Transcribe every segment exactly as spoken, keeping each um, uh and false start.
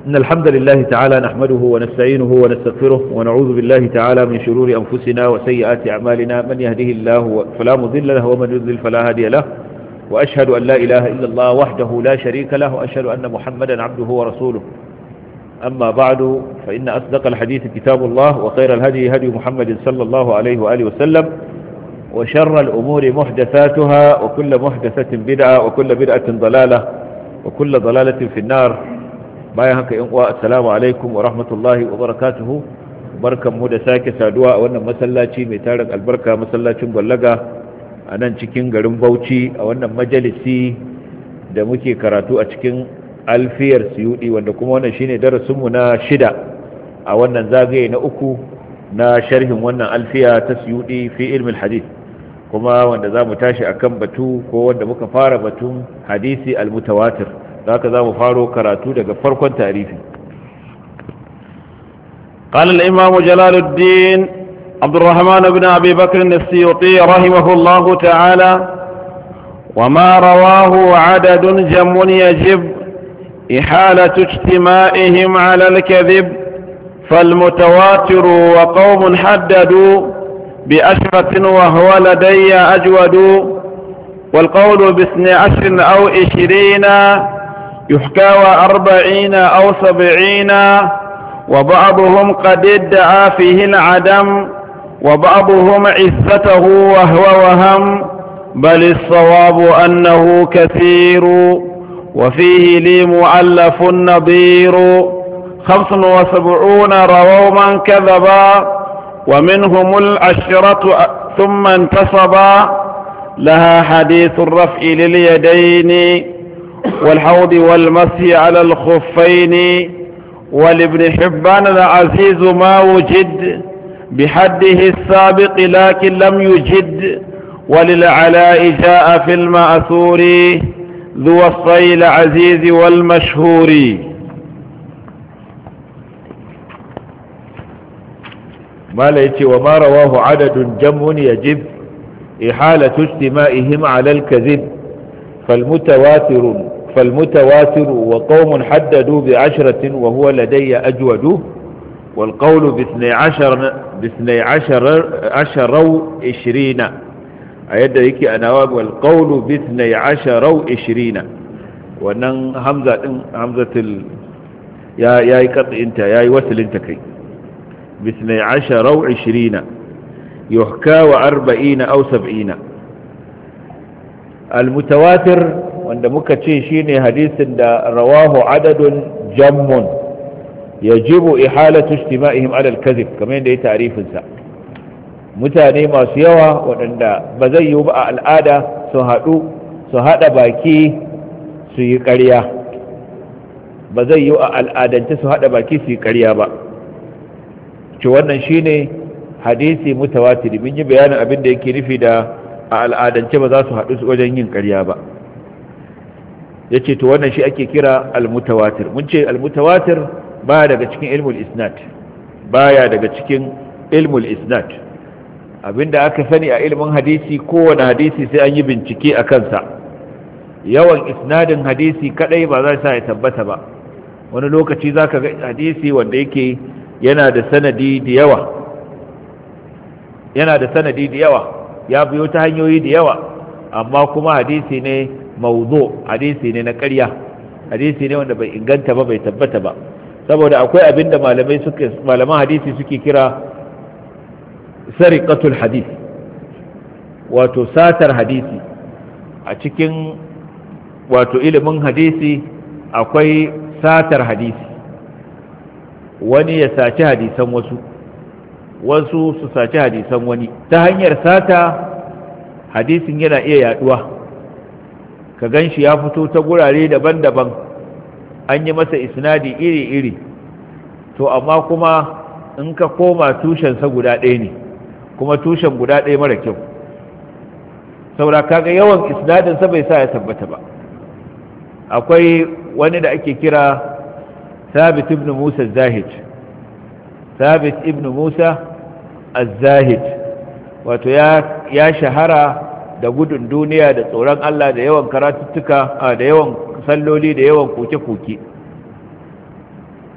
إن الحمد لله تعالى نحمده ونستعينه ونستغفره ونعوذ بالله تعالى من شرور أنفسنا وسيئات أعمالنا من يهده الله فلا مضل له ومن يضلل فلا هادي له وأشهد أن لا إله إلا الله وحده لا شريك له وأشهد أن محمدا عبده ورسوله أما بعد فإن أصدق الحديث كتاب الله وخير الهدي هدي محمد صلى الله عليه وآله وسلم وشر الأمور محدثاتها وكل محدثة بدعة وكل بدعة ضلالة وكل ضلالة في النار بايهك إنقوى السلام عليكم ورحمة الله وبركاته بركة مدساك سادوا وأن مسلاتي ميتارك البركة مسلاتي مغلقة أنا نشكين غرم بوشي وأن مجلسي دمكي كراتو أشكين alfiyar suyudi wanda kuma wannan shine darasinmu na shida a wannan zagaye na uku na sharhin wannan alfiya ta suyudi fi ilmin hadith kuma wanda zamu tashi akan batu ko wanda muka fara batun hadisi almutawatir haka zamu faro karatu daga farkon tarihi قال الإمام جلال الدين عبد الرحمن بن أبي بكر السيوطي رحمه الله تعالى وما رواه عدد جم يجب إحالة اجتماعهم على الكذب فالمتواتر وقوم حددوا بأشرة وهو لدي أجود والقول باثني عشر أو عشرين يحكى وأربعين أو سبعين وبعضهم قد ادعى فيه العدم وبعضهم عزته وهو وهم بل الصواب أنه كثير وفيه لي مؤلف نظير خمس وسبعون رووا من كذبا ومنهم العشرة ثم انتصبا لها حديث الرفع لليدين والحوض والمسح على الخفين ولابن حبان العزيز ما وجد بحده السابق لكن لم يجد وللعلاء جاء في المأثور ذو الصيل العزيز والمشهور ما ليتي وما رواه عدد جم يجب إحالة اجتماعهم على الكذب فالمتواتر فالمتواتر وقوم حددوا بعشرة وهو لدي أجود والقول باثني عشر باثني عشر عشر عشرين أيضا يكي أنواب والقول باثني عشر أو عشرين وأن همزة همزة ال يا يا يقطع أنت يا يوصل أنت كي باثني عشر أو عشرين يحكى وأربعين أو سبعين المتواتر وأن مكتشي شيني حديث رواه عدد جم يجب إحالة اجتماعهم على الكذب كما يندي تعريف سا mutane masu yawa waɗanda ba zai yi ba a al'ada su haɗu su haɗa baki su yi ƙarya ba zai yi a al'adance su haɗa baki su yi ƙarya ba ce wannan shine hadisi mutawatir mun yi bayanin abin da yake nufi da a al'adance ba za su haɗu wajen yin ƙarya ba ya ce to wannan shi ake kira al-mutawatir mun ce al-mutawatir baya daga cikin ilmul isnad baya daga cikin ilmul isnad abinda aka sani a ilimin hadisi kowane hadisi sai an yi bincike a kansa yawan isnadin hadisi kadai ba za sa ya tabbata ba wani lokaci za ka ga hadisi wanda yake yana da sanadi da yawa yana da sanadi da yawa ya biyo ta hanyoyi da yawa amma kuma hadisi ne mawdu hadisi ne na ƙarya hadisi ne wanda bai inganta ba bai tabbata ba saboda akwai abinda malamai suke malaman hadisi suke kira sariqatul hadith wato satar hadisi a cikin wato ilimin hadisi akwai satar hadisi wani ya saci hadisan wasu wasu su saci hadisan wani ta hanyar sata hadisin yana iya yaduwa ka ganshi ya fito ta gurare daban-daban an yi masa isnadi iri-iri to amma kuma in ka koma tushensa guda ɗaya ne kuma tushen guda ɗaya mara kyau saboda kaga yawan isnadinsa bai sa ya tabbata ba akwai wani da ake kira Thabit ibn Musa az-Zahid Thabit ibn Musa az-Zahid wato ya ya shahara da gudun duniya da tsoron Allah da yawan karatuttuka da yawan salloli da yawan koke-koke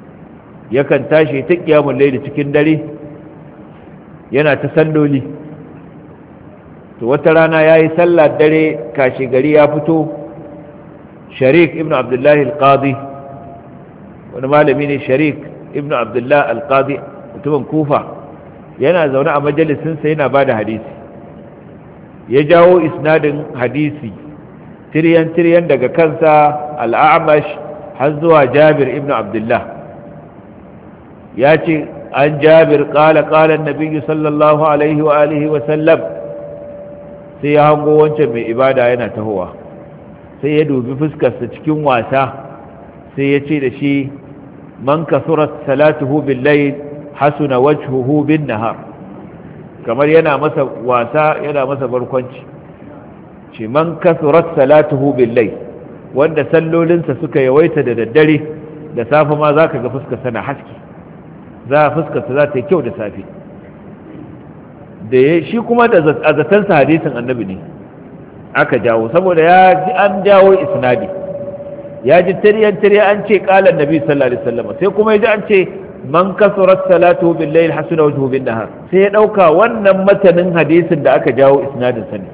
yakan tashi ta qiyamul layl cikin dare yana ta salloli. to wata rana yayi sallar dare kashi gari ya fito Sharik ibn Abdullah al-Qadi, wani malami ne Sharik ibn Abdullah al-Qadi mutumin Kufa, yana zaune a majalisinsa yana bada hadisi. Ya jawo isnadin hadisi tiryan tiryan daga kansa al-A'mash har zuwa Jabir ibn Abdullah. ya ce an Jabir qala qala an-nabi sallallahu alaihi wa alihi wa sallam. sai ya hango wancan mai ibada yana tahowa, sai ya dubi fuskarsa cikin wasa, sai ya ce da shi man kasurat salatuhu bil layl hasuna wajhuhu bin nahar, kamar yana masa wasa yana masa barkwanci. ce man kasurat salatuhu bil layl, wanda sallolinsa suka yawaita da daddare, da safe ma zaka ga fuskarsa na haske, za fuskarsa za ta yi kyau da safe. da ya shi kuma da azatansa hadisin annabi ne aka jawo, saboda ya ji an jawo isnadi, ya ji tiryan tiryan an ce qala annabi sallallahu alaihi wasallam, sai kuma ya ji an ce man kasurat salatuhu bil layl hasuna wajhuhu bin nahar, sai ya dauka wannan matanin hadisin da aka jawo isnadin sa ne,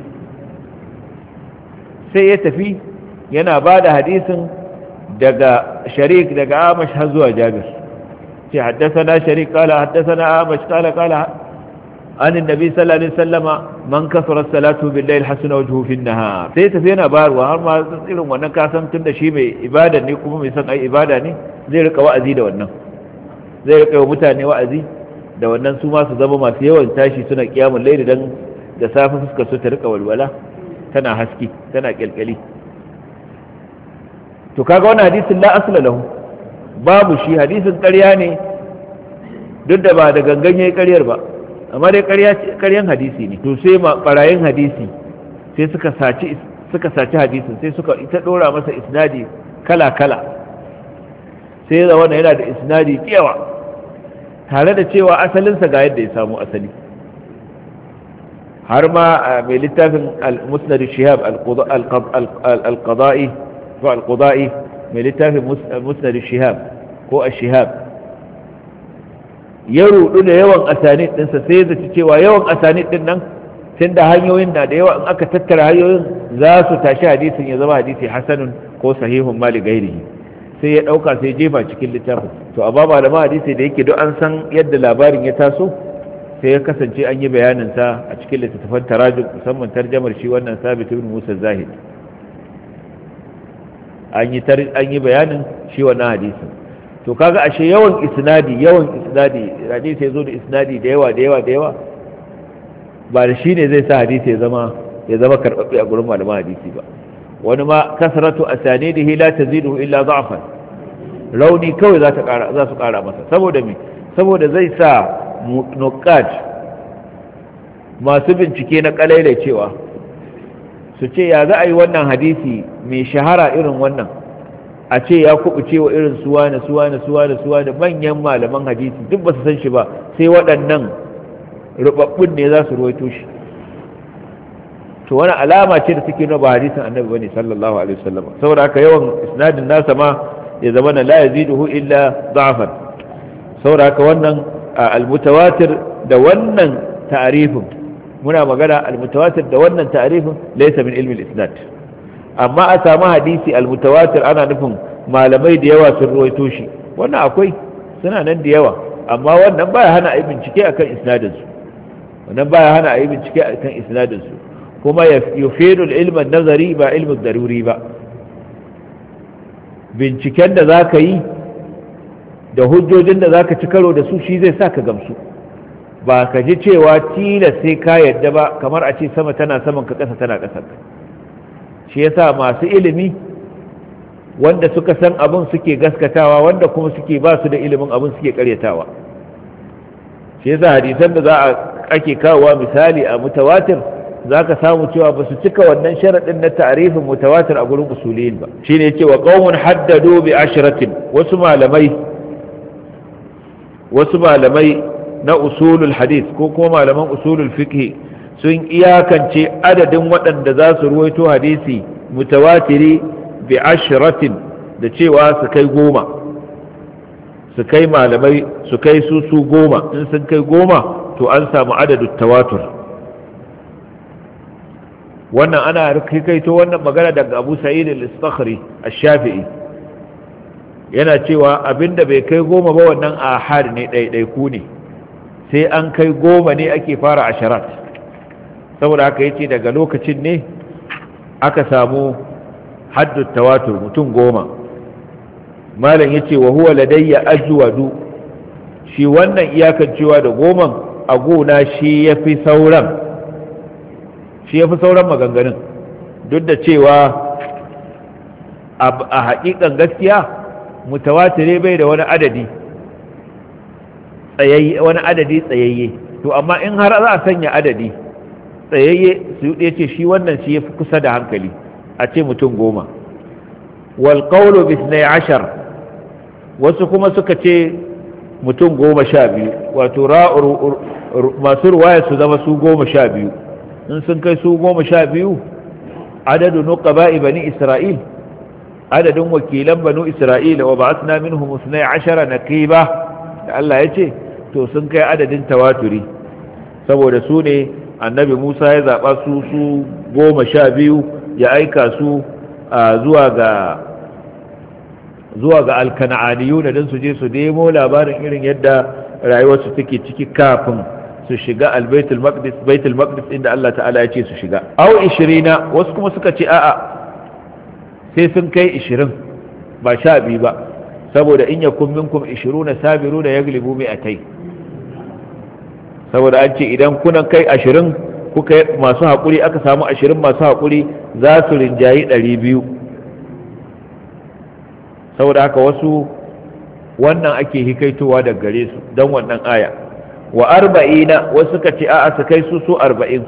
sai ya tafi yana bada hadisin daga Sharik daga Amash har zuwa Jabir. ce haddathana Sharik qala haddathana Amash qala qala an annabi sallallahu alaihi wasallama man kasara salatu bil layl hasuna wajhuhu fin nahar. sai tafi yana bayarwa har ma irin wannan kasan tun da shi mai ibada ne kuma mai son ai ibada ne, zai rika wa'azi da wannan, zai rika wa mutane wa'azi da wannan, su ma su zama masu yawan tashi suna kiyamul layl dan da safe fuskar su ta rika walwala tana haske tana kyalkyali. to kaga wannan hadisin la asla lahu, babu shi, hadisin ƙarya ne, duk da ba da gangan yayi ƙaryar ba, amma dai ƙaryan hadisi ne. to sai ma barayin hadisi sai suka saci suka saci hadisin, sai suka ita dora masa isnadi kala kala, sai da wannan yana da isnadi kiyawa, tare da cewa asalinsa ga yadda ya samu asali. har ma mai littafin al-musnad shihab al-qada'i ko al-qada'i mai littafin musnad shihab ko ash-shihab ya rudu da yawan asanid dinsa, sai zaci cewa yawan asanid din nan tun da hanyoyin na da yawa, in aka tattara hanyoyin za su tashi hadisin ya zama hadisi hasanun ko sahihun mali gairihi, sai ya dauka sai jefa cikin littafin. to amma malama hadisi da yake duk an san yadda labarin ya taso, sai ya kasance an yi bayanin sa a cikin littattafan tarajum, musamman tarjamar shi wannan Sabit ibn Musa Zahid, an yi an yi bayanin shi wannan hadisin. to kaga ashe yawan isnadi yawan isnadi hadisi yazo da isnadi da yawa da yawa da yawa ba da shine zai sa hadisi ya zama ya zama karbabbe a gurin malaman hadisi ba. wani ma kasratu asanidihi la tazidu illa da'fan, rauni kawai za ta kara za su kara masa, saboda me saboda zai sa nuqat masu bincike na kalailai cewa su ce ya za a yi wannan hadisi mai shahara irin wannan a ce ya kubuce wa irin suwa na suwa na suwa na suwa da manyan malaman hadisi duk ba su san shi ba, sai waɗannan rubabbun ne za su ruwaito shi. to wani alama ce da take nuna ba hadisin annabi bane sallallahu alaihi wasallam. saboda haka yawan isnadin nasa ma ya zama la yaziduhu illa da'fan. saboda haka wannan al-mutawatir da wannan ta'arifin, muna magana al-mutawatir da wannan ta'arifin laysa min ilmi al-isnad. amma a samu hadisi al-mutawatir ana nufin malamai da yawa sun ruwaito shi, wannan akwai, suna nan da yawa, amma wannan baya hana a yi bincike akan isnadin su, wannan baya hana a yi bincike akan isnadin su, kuma yufidu al-ilm an-nazari ba ilm ad-daruri ba. binciken da zaka yi da hujjojin da zaka ci karo da su shi zai sa ka gamsu, ba ka ji cewa tilas sai ka yadda ba, kamar a ce sama tana saman ka, ƙasa tana ƙasar ka. shi yasa masu ilimi wanda suka san abin suke gaskatawa, wanda kuma suke ba su da ilimin abin suke karyatawa. shi yasa hadisan da za a ake kawowa misali a mutawatir za ka samu cewa ba su cika wannan sharaɗin na ta'arifin mutawatir a gurin usuliyin ba. shine yace wa qaumun haddadu bi ashratin, wasu malamai wasu malamai na usulul hadith ko kuma malaman usulul fiqh sun iyakance adadin waɗanda za su ruwaito hadisi mutawatiri bi ashratin da cewa su kai goma. su kai malamai su kai su su goma, in sun kai goma to an samu adadin tawatur. wannan ana kaito wannan magana daga Abu Sa'id al-Istakhri ash-Shafi'i, yana cewa abinda bai kai goma ba wannan ahad ne, ɗaiɗaiku ne, sai an kai goma ne ake fara asharat. saboda haka yace daga lokacin ne aka samu haddu tawatur mutum goma. malam yace wa huwa ladayya ajwadu, shi wannan iyakancewa da goman a gona shi yafi sauran shi yafi sauran maganganun, duk da cewa a haƙiƙan gaskiya mutawatire bai da wani adadi tsayayye, wani adadi tsayayye. to amma in har za a sanya adadi tsayayye, su yi ce shi wannan shi yafi kusa da hankali a ce mutum goma. wal qawlu bi ithnay ashar, wasu kuma suka ce mutum goma sha biyu, wato masu ruwaya su zama su goma sha biyu. in sun kai su goma sha biyu, adadu nuqaba'i bani isra'il, adadin wakilan banu isra'ila, wa ba'athna minhum ithnay ashara naqiba da Allah ya ce, to sun kai adadin tawaturi, saboda su ne annabi Musa ya zaɓa su su goma sha biyu ya aika su zuwa ga zuwa ga alkana'aniyu da don su je su nemo labarin irin yadda rayuwarsu take ciki kafin su shiga albaitul maqdis, baitul maqdis inda Allah ta'ala ya ce su shiga. Au ishirina, wasu kuma suka ce a'a sai sun kai ishirin ba sha biyu ba, saboda in yakun minkum ishiruna sabiruna yaglibu mi'atai, saboda an ce idan kuna kai ashirin kuka yi masu haƙuri, aka samu ashirin masu haƙuri za su rinjayi ɗari biyu. saboda haka wasu wannan ake hikaitowa daga gare su don wannan aya. wa arba'ina, wasu suka ce a'a su kai su su arba'in,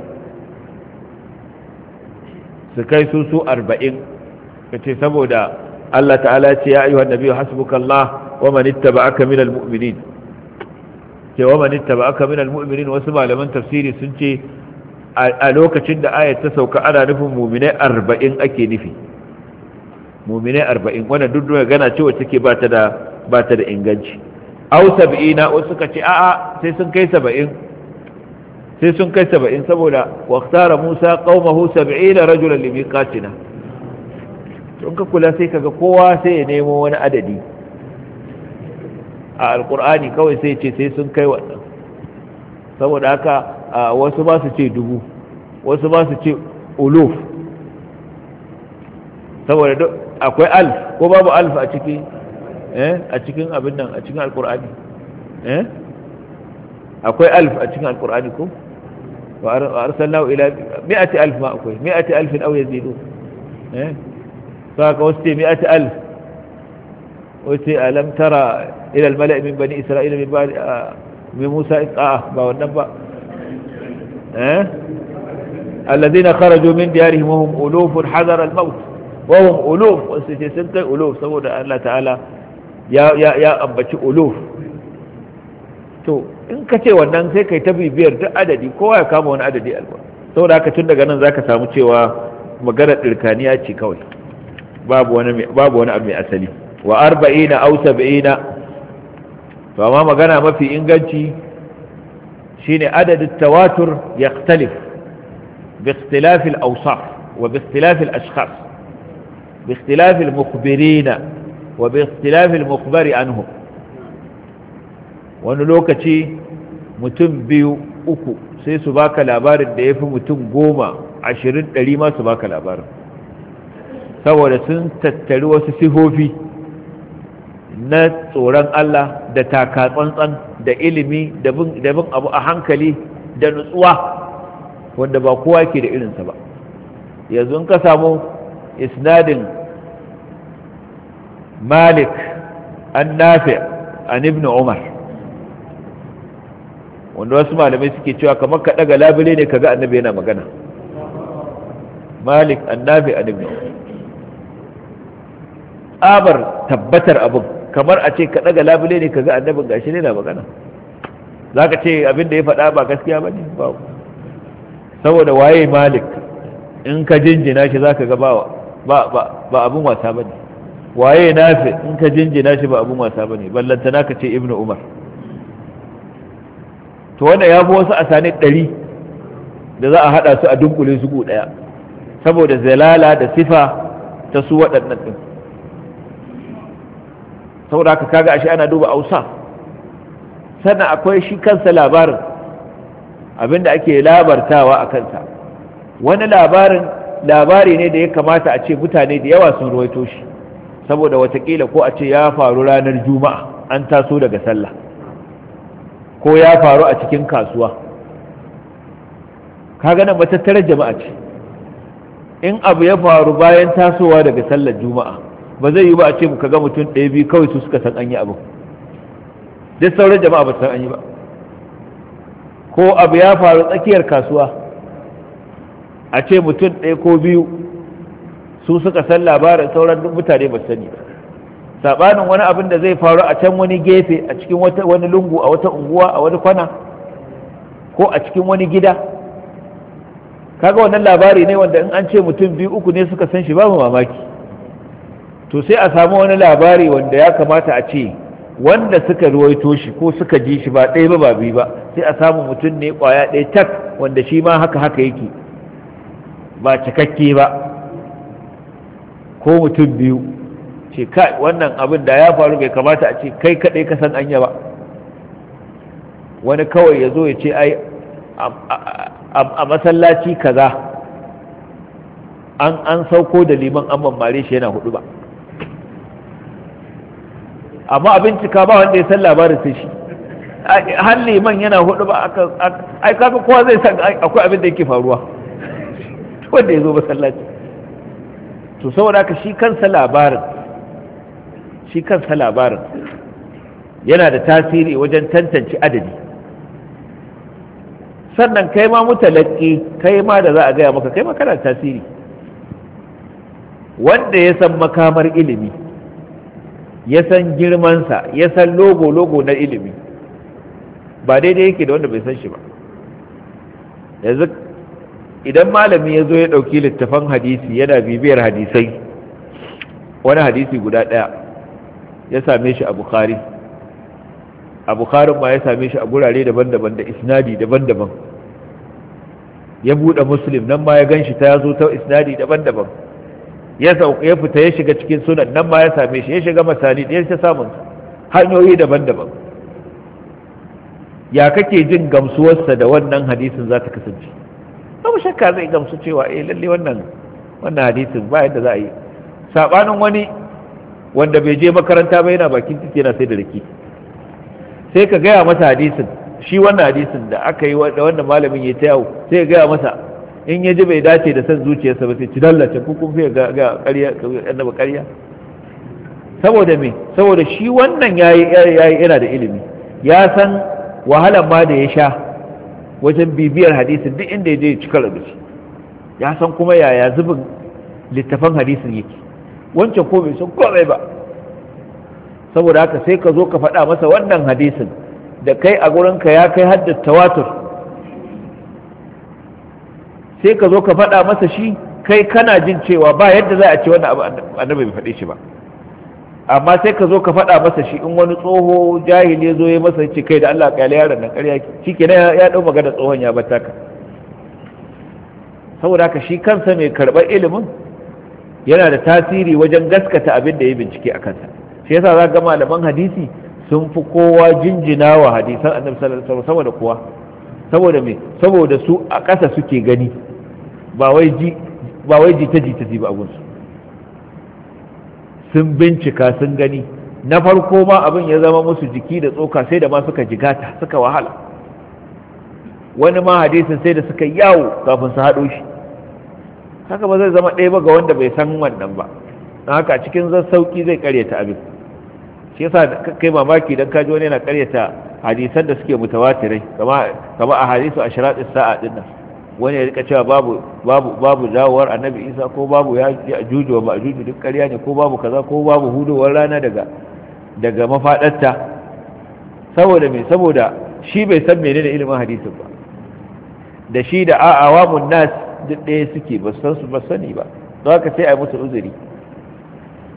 su kai su su arba'in, kace saboda Allah ta'ala ce ya ayyuhan nabiyyu hasbukallah wa man ittaba'aka minal mu'minin, ce wa man ittaba'aka minal mu'minin. wasu malaman tafsiri sun ce a lokacin da ayat ta sauka ana nufin mu'minai arba'in ake nufi, mu'minai arba'in. wannan duk da gana cewa take ba ta da ba ta da inganci. aw sab'ina, wasu suka ce a'a sai sun kai saba'in, sai sun kai saba'in, saboda waqtara Musa qaumahu sab'ina rajulan limiqatina. to ka kula sai kaga kowa sai ya nemo wani adadi a alqur'ani, kawai sai ce sai sun kai wannan. saboda haka wasu ba su ce dubu, wasu ba su ce uluf, saboda akwai alf ko babu alf a ciki eh a cikin abin nan, a cikin alqur'ani eh akwai alf a cikin alqur'ani ko wa arsalnahu ila mi'ati alf, ma akwai mi'ati alf aw yazidu eh saka wasu ce mi'ati alf, wasu alam tara ila al-mala'i min bani isra'ila min ba'di min Musa a ba wannan ba eh alladhina kharaju min diyarihim wa hum uluf hadara al-maut wa hum uluf, wasu ce sun kai uluf, saboda Allah ta'ala ya ya ya ambaci uluf. to in ka ce wannan sai kai ta bibiyar duk adadi, kowa ya kama wani adadi alƙur'ani. saboda haka tun daga nan zaka samu cewa maganar dirkaniya ce kawai, babu wani babu wani abu mai asali. wa arba'ina aw sab'ina, to amma magana mafi inganci shine adadin tawatur yakhtalif bi ikhtilaf al-awsaf wa bi ikhtilaf al-ashkhas, bi ikhtilaf al-mukhbirina wa bi ikhtilaf al-mukhbari anhum. wani lokaci mutum biyu uku sai su baka labarin da yafi mutum goma ashirin ɗari ma su baka labarin, saboda sun tattari wasu sifofi na tsoron Allah da taka tsantsan da ilimi da bin abu a hankali da nutsuwa, wanda ba kowa ke da irinsa ba. yanzu in ka samu isnadin Malik an Nafi an Ibn Umar, wanda wasu malamai suke cewa kamar ka daga labule ne kaga annabi yana magana. Malik an Nafi an Ibn Umar, abar tabbatar abin kamar a ce ka daga labule ne kaga annabin gashi ne na magana. zaka ce abin da ya faɗa ba gaskiya bane ba, saboda waye Malik in ka jinjina shi zaka ga ba ba ba abin wasa bane. waye nafi in ka jinjina shi ba abun wasa bane ballantana ka ce ibnu umar to wanda ya fi wasu asani ɗari da za a haɗa su a dunkule su gu ɗaya saboda zalala da sifa ta su waɗannan ɗin saboda haka kaga ashe ana duba ausa sannan akwai shi kansa labarin abinda ake labartawa a kansa wani labarin labari ne da ya kamata a ce mutane da yawa sun ruwaito shi saboda watakila ko a ce ya faru ranar juma'a an taso daga sallah ko ya faru a cikin kasuwa kaga nan matattarar jama'a ce in abu ya faru bayan tasowa daga sallar juma'a ba zai yi ba a ce muka ga mutum ɗaya biyu kawai su suka san an yi abu duk sauran jama'a ba san an yi ba ko abu ya faru tsakiyar kasuwa a ce mutum ɗaya ko biyu su suka san labarin sauran duk mutane ba sani ba sabanin wani abin da zai faru a can wani gefe a cikin wani lungu a wata unguwa a wani kwana ko a cikin wani gida kaga wannan labari ne wanda in an ce mutum biyu uku ne suka san shi babu mamaki to sai a samu wani labari wanda ya kamata a ce wanda suka ruwaito shi ko suka ji shi ba ɗaya ba ba biyu ba sai a samu mutum ne ƙwaya ɗaya tak wanda shi ma haka haka yake ba cikakke ba ko mutum biyu ce kai wannan abin da ya faru bai kamata a ce kai kaɗai ka san anya ba wani kawai ya zo ya ce ai a masallaci kaza an an sauko da liman an mammare shi yana hudu ba amma abin cika ba wanda ya san labarin sai shi har liman yana hudu ba ai kaga kowa zai san akwai abin da yake faruwa wanda ya zo masallaci to saboda haka shi kansa labarin shi kansa labarin yana da tasiri wajen tantance adadi sannan kai ma mutalaki kai ma da za a gaya maka kai ma kana da tasiri wanda ya san makamar ilimi ya san girmansa ya san logo-logo na ilimi ba daidai yake da wanda bai san shi ba yanzu idan malami ya zo ya ɗauki littafan hadisi yana bibiyar hadisai wani hadisi guda ɗaya ya same shi a bukhari a bukharin ma ya same shi a gurare daban-daban da isnadi daban-daban ya buɗe muslim nan ma ya gan shi ta ya zo ta isnadi daban-daban ya ya fita ya shiga cikin sunan nan ma ya same shi ya shiga masani ya ta samun hanyoyi daban-daban ya kake jin gamsuwarsa da wannan hadisin za ta kasance babu shakka zai gamsu cewa eh lalle wannan wannan hadisin ba yadda za a yi sabanin wani wanda bai je makaranta ba yana bakin titi yana sai da rake sai ka gaya masa hadisin shi wannan hadisin da aka yi da wannan malamin ya ta yawo sai ya gaya masa in ya ji bai dace da san zuciyarsa ba sai ci dallace ko kun fiye ga ƙarya annaba ƙarya saboda me saboda shi wannan yayi yayi yana da ilimi ya san wahalan ma da ya sha wajen bibiyar hadisin duk inda ya je cika rubuci ya san kuma yaya zubin littafan hadisin yake wancan ko bai san komai ba saboda haka sai ka zo ka faɗa masa wannan hadisin da kai a gurinka ya kai haddar tawatur sai ka zo ka faɗa masa shi kai kana jin cewa ba yadda za a ce wannan abu annabi bai faɗe shi ba amma sai ka zo ka faɗa masa shi in wani tsoho jahili ya zo ya masa ce kai da Allah ƙyale yaron nan ƙarya shi kenan ya ɗau magana tsohon ya bata ka saboda haka shi kansa mai karɓar ilimin yana da tasiri wajen gaskata abin da ya bincike a kansa shi yasa za ga malaman hadisi sun fi kowa jinjina wa hadisan annabi sallallahu alaihi wasallam saboda kowa saboda me saboda su a ƙasa suke gani ba wai ji ba wai ji ta ji ta ji ba abun su sun bincika sun gani na farko ma abin ya zama musu jiki da tsoka sai da ma suka jigata suka wahala wani ma hadisin sai da suka yawo kafin su haɗo shi haka ba zai zama ɗaya ba ga wanda bai san wannan ba don haka cikin zan sauki zai karyata abin shi yasa kai mamaki dan kaji wani yana karyata hadisan da suke mutawatirai kama kama a hadisu ashratis sa'a din nan wani ya rika cewa babu babu babu dawowar annabi Isa ko babu ya ajuju wa ma'juju duk ƙarya ne ko babu kaza ko babu hudowar rana daga daga mafadarta saboda me saboda shi bai san menene ilimin hadisin ba da shi da awamun nas duk ɗaya suke ba san su ba sani ba don haka sai a yi musu uzuri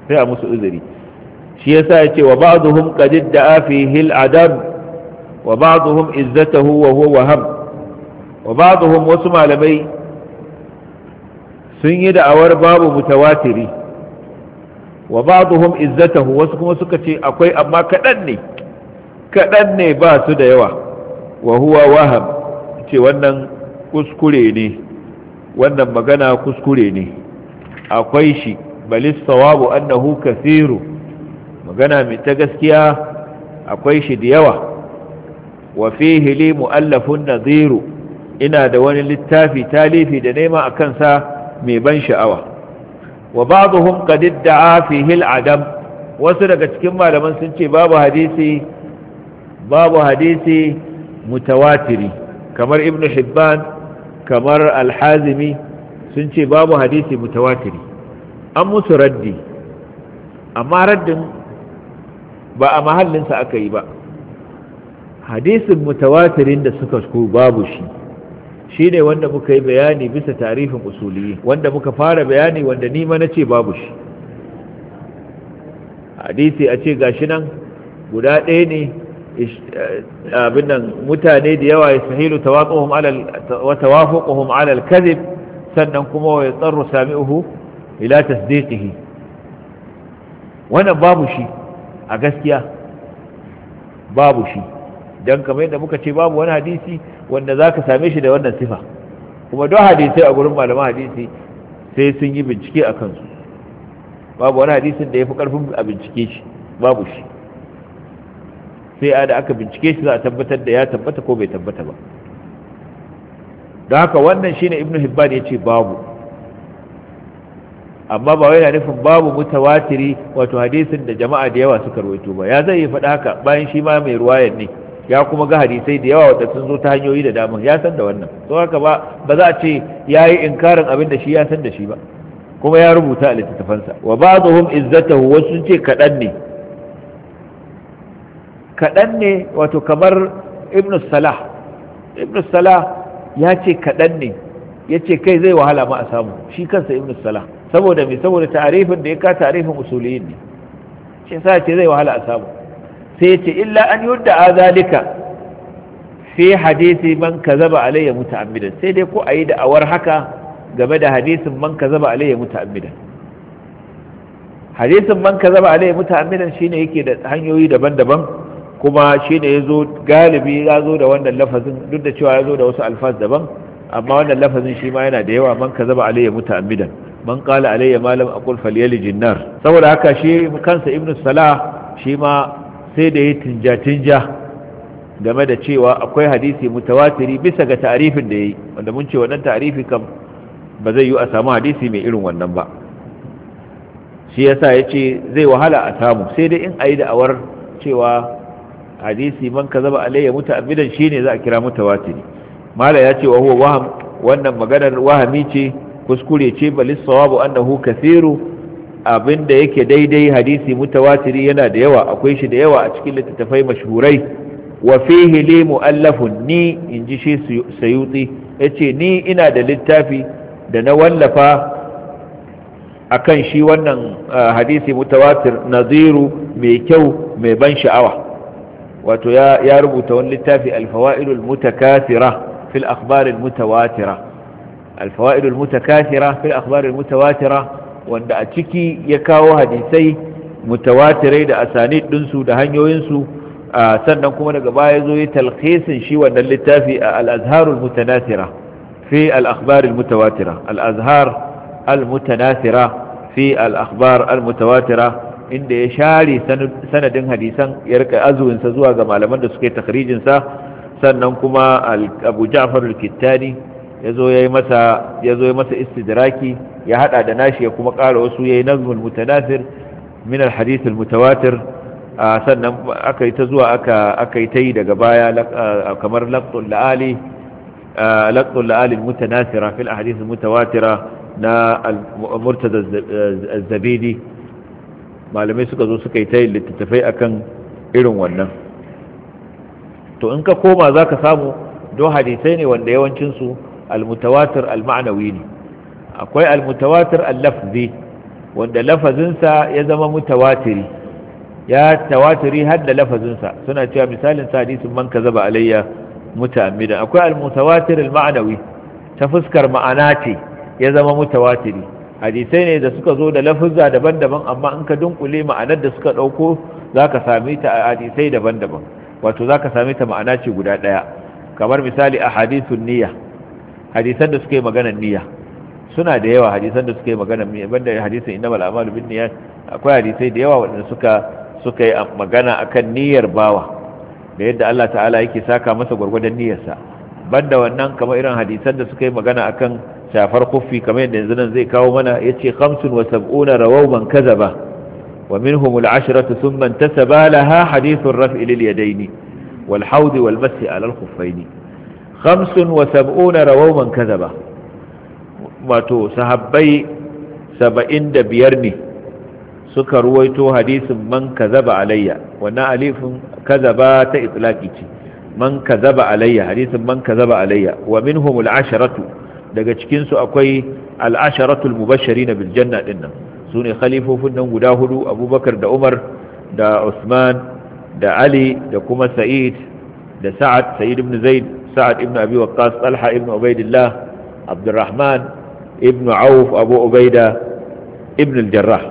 sai a musu uzuri. shi yasa yace wa ba'dhum qad idda'a fihi al-adam wa ba'dhum izzatahu wa huwa waham wa ba'dhum wasu malamai sun yi da'awar babu mutawatiri wa ba'dhum izzatahu wasu kuma suka ce akwai amma kadan ne kadan ne ba su da yawa wa huwa waham ce wannan kuskure ne wannan magana kuskure ne akwai shi balis sawabu annahu kathiru magana mai ta gaskiya akwai shi da yawa wa fihi li mu'allafun nadhiru ina da wani littafi talifi da nema akan sa mai ban sha'awa wa ba'dhum qad idda'a fihi al-adam wasu daga cikin malaman sun ce babu hadisi babu hadisi mutawatiri kamar ibnu hibban kamar al-hazimi sun ce babu hadisi mutawatiri an musu raddi amma raddin ba a mahallinsa aka yi ba hadisin mutawatirin da suka so babu shi shine wanda muka yi bayani bisa tarifin usuliyi wanda muka fara bayani wanda ni ma nace babu shi hadisi a ce gashi nan guda ɗaya ne abin nan mutane da yawa ya sahilu tawaquhum ala wa tawafuquhum ala al-kadhib sannan kuma wa yatsarru sami'uhu ila tasdiqihi wannan babu shi a gaskiya babu shi dan kamar yadda muka ce babu wani hadisi wanda zaka same shi da wannan sifa kuma don hadisai a gurin malaman hadisi sai sun yi bincike a kansu babu wani hadisin da ya fi karfin a bincike shi babu shi sai a da aka bincike shi za a tabbatar da ya tabbata ko bai tabbata ba don haka wannan shine ibnu hibban ya ce babu amma ba wai yana nufin babu mutawatiri wato hadisin da jama'a da yawa suka rawaito ba ya zai yi faɗa haka bayan shi ma mai ruwayar ne ya kuma ga hadisai da yawa wanda sun zo ta hanyoyi da dama ya san da wannan to haka ba ba za a ce yayi inkarin abin da shi ya san da shi ba kuma ya rubuta a littattafansa wa ba'dhum izzatahu wasu sun ce kadan ne kadan ne wato kamar ibnu salah ibnu salah ya ce kadan ne yace kai zai wahala ma a samu shi kansa ibnu salah saboda me saboda ta'arifin da ya ka ta'arifin usuliyin ne shi yasa ce zai wahala a samu sai ya ce illa an yudda zalika fi hadisi man kazaba alayya muta'ammidan sai dai ko ayi da awar haka game da hadisin man kazaba alayya muta'ammidan hadisin man kazaba alayya muta'ammidan shine yake da hanyoyi daban-daban kuma shine yazo galibi yazo da wannan lafazin duk da cewa yazo da wasu alfaz daban amma wannan lafazin shi ma yana da yawa man kazaba alayya muta'ammidan man qala alayya ma lam aqul falyalij an-nar saboda haka shi kansa ibnu salah shi ma sai da ya tinja-tinja game da cewa akwai hadisi mutawatiri bisa ga ta'arifin da ya yi wanda mun ce wannan ta'arifi kam ba zai yi a samu hadisi mai irin wannan ba shi yasa ya ce zai wahala a samu sai dai in a yi da'awar cewa hadisi man ka zaba alayya muta'ammidan shi ne za a kira mutawatiri mala ya ce wa huwa waham wannan maganar wahami ce kuskure ce balis sawabu annahu kathiru abinda yake daidai hadisi mutawatiri yana da yawa akwai shi da yawa a cikin littattafai mashhurai wa fihi li mu'allafun ni inji shi sayuti yace ni ina da littafi da na wallafa akan shi wannan hadisi mutawatir naziru mai kyau mai ban sha'awa wato ya ya rubuta wani littafi al-fawaidul mutakathira fil akhbar al-mutawatira al-fawaidul mutakathira fil akhbar al-mutawatira wanda a ciki ya kawo hadisai mutawatirai da asanid dinsu da hanyoyinsu sannan kuma daga baya zo yi talkhisin shi wannan littafi a al-azhar al-mutanasira fi al-akhbar al-mutawatira al-azhar al-mutanasira fi al-akhbar al-mutawatira inda ya share sanadin hadisan ya rika azuwin sa zuwa ga malaman da suke takhrijin sa sannan kuma Abu Ja'far al-Kittani yazo yayi masa yazo yayi masa istidraki ya hada da nashi ya kuma ƙara wasu yayi nazmul mutanasir min al-hadith al-mutawatir sannan aka yi ta zuwa aka aka yi ta yi daga baya kamar laqtul la'ali laqtul la'ali al-mutanasira fil ahadith al-mutawatira na al-murtada az-zabidi malamai suka zo suka yi ta yi littattafai akan irin wannan to in ka koma zaka samu don hadisai ne wanda yawancin su al-mutawatir al-ma'nawi ne akwai al-mutawatir al-lafzi wanda lafazinsa ya zama mutawatiri ya tawatiri har da lafazinsa suna cewa misalin sa hadisin man kazaba alayya muta'ammidan. akwai al-mutawatir al-ma'nawi ta fuskar ma'ana ce ya zama mutawatiri, hadisai ne da suka zo da lafuzza daban-daban amma in ka dunkule ma'anar da suka dauko zaka same ta a hadisai daban-daban, wato zaka same ta ma'ana ce guda daya. kamar misali a hadithun niyya, hadisan da suka yi maganar niyya suna da yawa. hadisan da suka yi maganar niyya banda hadisin innamal a'malu binniyat, akwai hadisai da yawa wanda suka suka yi magana akan niyyar bawa da yadda Allah ta'ala yake saka masa gwargwadon niyyarsa. banda wannan kamar irin hadisan da suka yi magana akan shafar kuffi, kamar yadda yanzu nan zai kawo mana yace khamsun wa sab'una rawaw man kazaba wa minhum al-ashratu thumma intasaba laha hadithu ar-raf'i lil yadayn wal hawd wal mashi ala al-khuffayn. khamsun wa sab'una rawaw man kazaba, wato sahabbai saba'in da biyar ne suka ruwaito hadisin man kazaba alayya. wannan alifin kazaba ta itlaqi ce, man kazaba alayya, hadisin man kazaba alayya. wa minhum al-asharatu, daga cikin su akwai al-asharatu al-mubashirin bil janna dinnan, sune khalifofin nan guda hudu, Abubakar da Umar da Usman da Ali da kuma Sa'id da Sa'ad, Sa'id ibn Zaid, Sa'ad ibn Abi Waqqas, Talha ibn Ubaidillah, Abdurrahman ibn Auf, Abu Ubaida ibn al-Jarrah.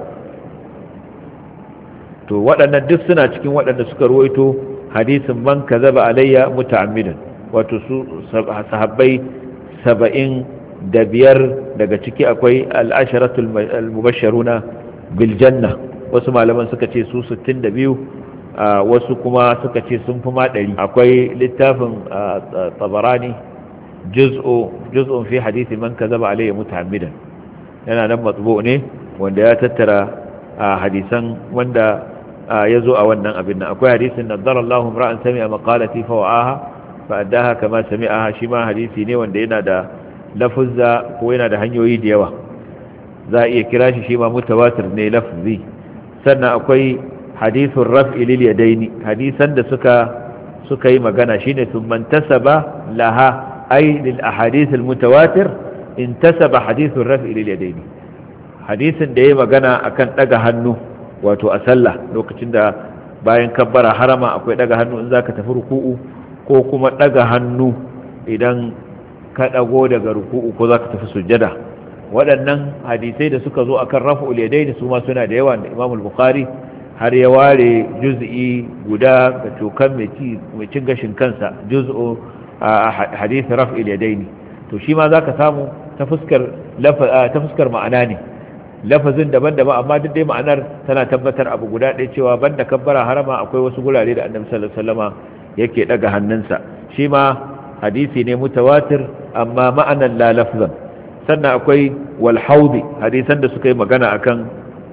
to waɗannan duk suna cikin waɗanda suka ruwaito hadisin man kazaba alayya muta'ammidan, wato su sahabbai saba'in da biyar, daga ciki akwai al-asharatul al-mubashsharuna bil janna. wasu malaman suka ce su sittin da biyu, wasu kuma suka ce sun fi ma ɗari. akwai littafin tabarani juz'u juz'un fi hadisi man kazaba alayya muta'ammidan, yana nan matbu ne wanda ya tattara hadisan wanda ya zo a wannan abin nan. akwai hadisin nadara Allahu ra'an sami'a maqalati fa wa'aha fa addaha kama sami'aha, shi ma hadisi ne wanda yana da lafuzza ko yana da hanyoyi da yawa, za a iya kira shi shi ma mutawatir ne lafzi. sannan akwai hadithun raf'i lil yadaini, hadisan da suka suka yi magana shine thumman tasaba laha ay lil ahadith al mutawatir intasaba hadithun raf'i lil yadaini, hadisin da yayi magana akan daga hannu wato a sallah lokacin da bayan kabbara harama akwai daga hannu in zaka tafi ruku'u, ko kuma daga hannu idan ka dago daga ruku'u ko zaka tafi sujjada. waɗannan hadisai da suka zo akan raf'ul yadayn su ma suna da yawa. Imam al-Bukhari har ya ware juz'i guda ga tokan mai cin gashin kansa, juz'u hadith raf'ul yadayn. to shi ma zaka samu ta fuskar ta fuskar ma'ana ne, lafazin daban-daban amma duk dai ma'anar tana tabbatar abu guda ɗaya, cewa banda kabbara harama akwai wasu gurare da Annabi sallallahu alaihi wasallama yake daga hannunsa. shi ma hadisi ne mutawatir amma ma'anan la lafzan. sannan akwai wal haudi, hadisan da suka yi magana akan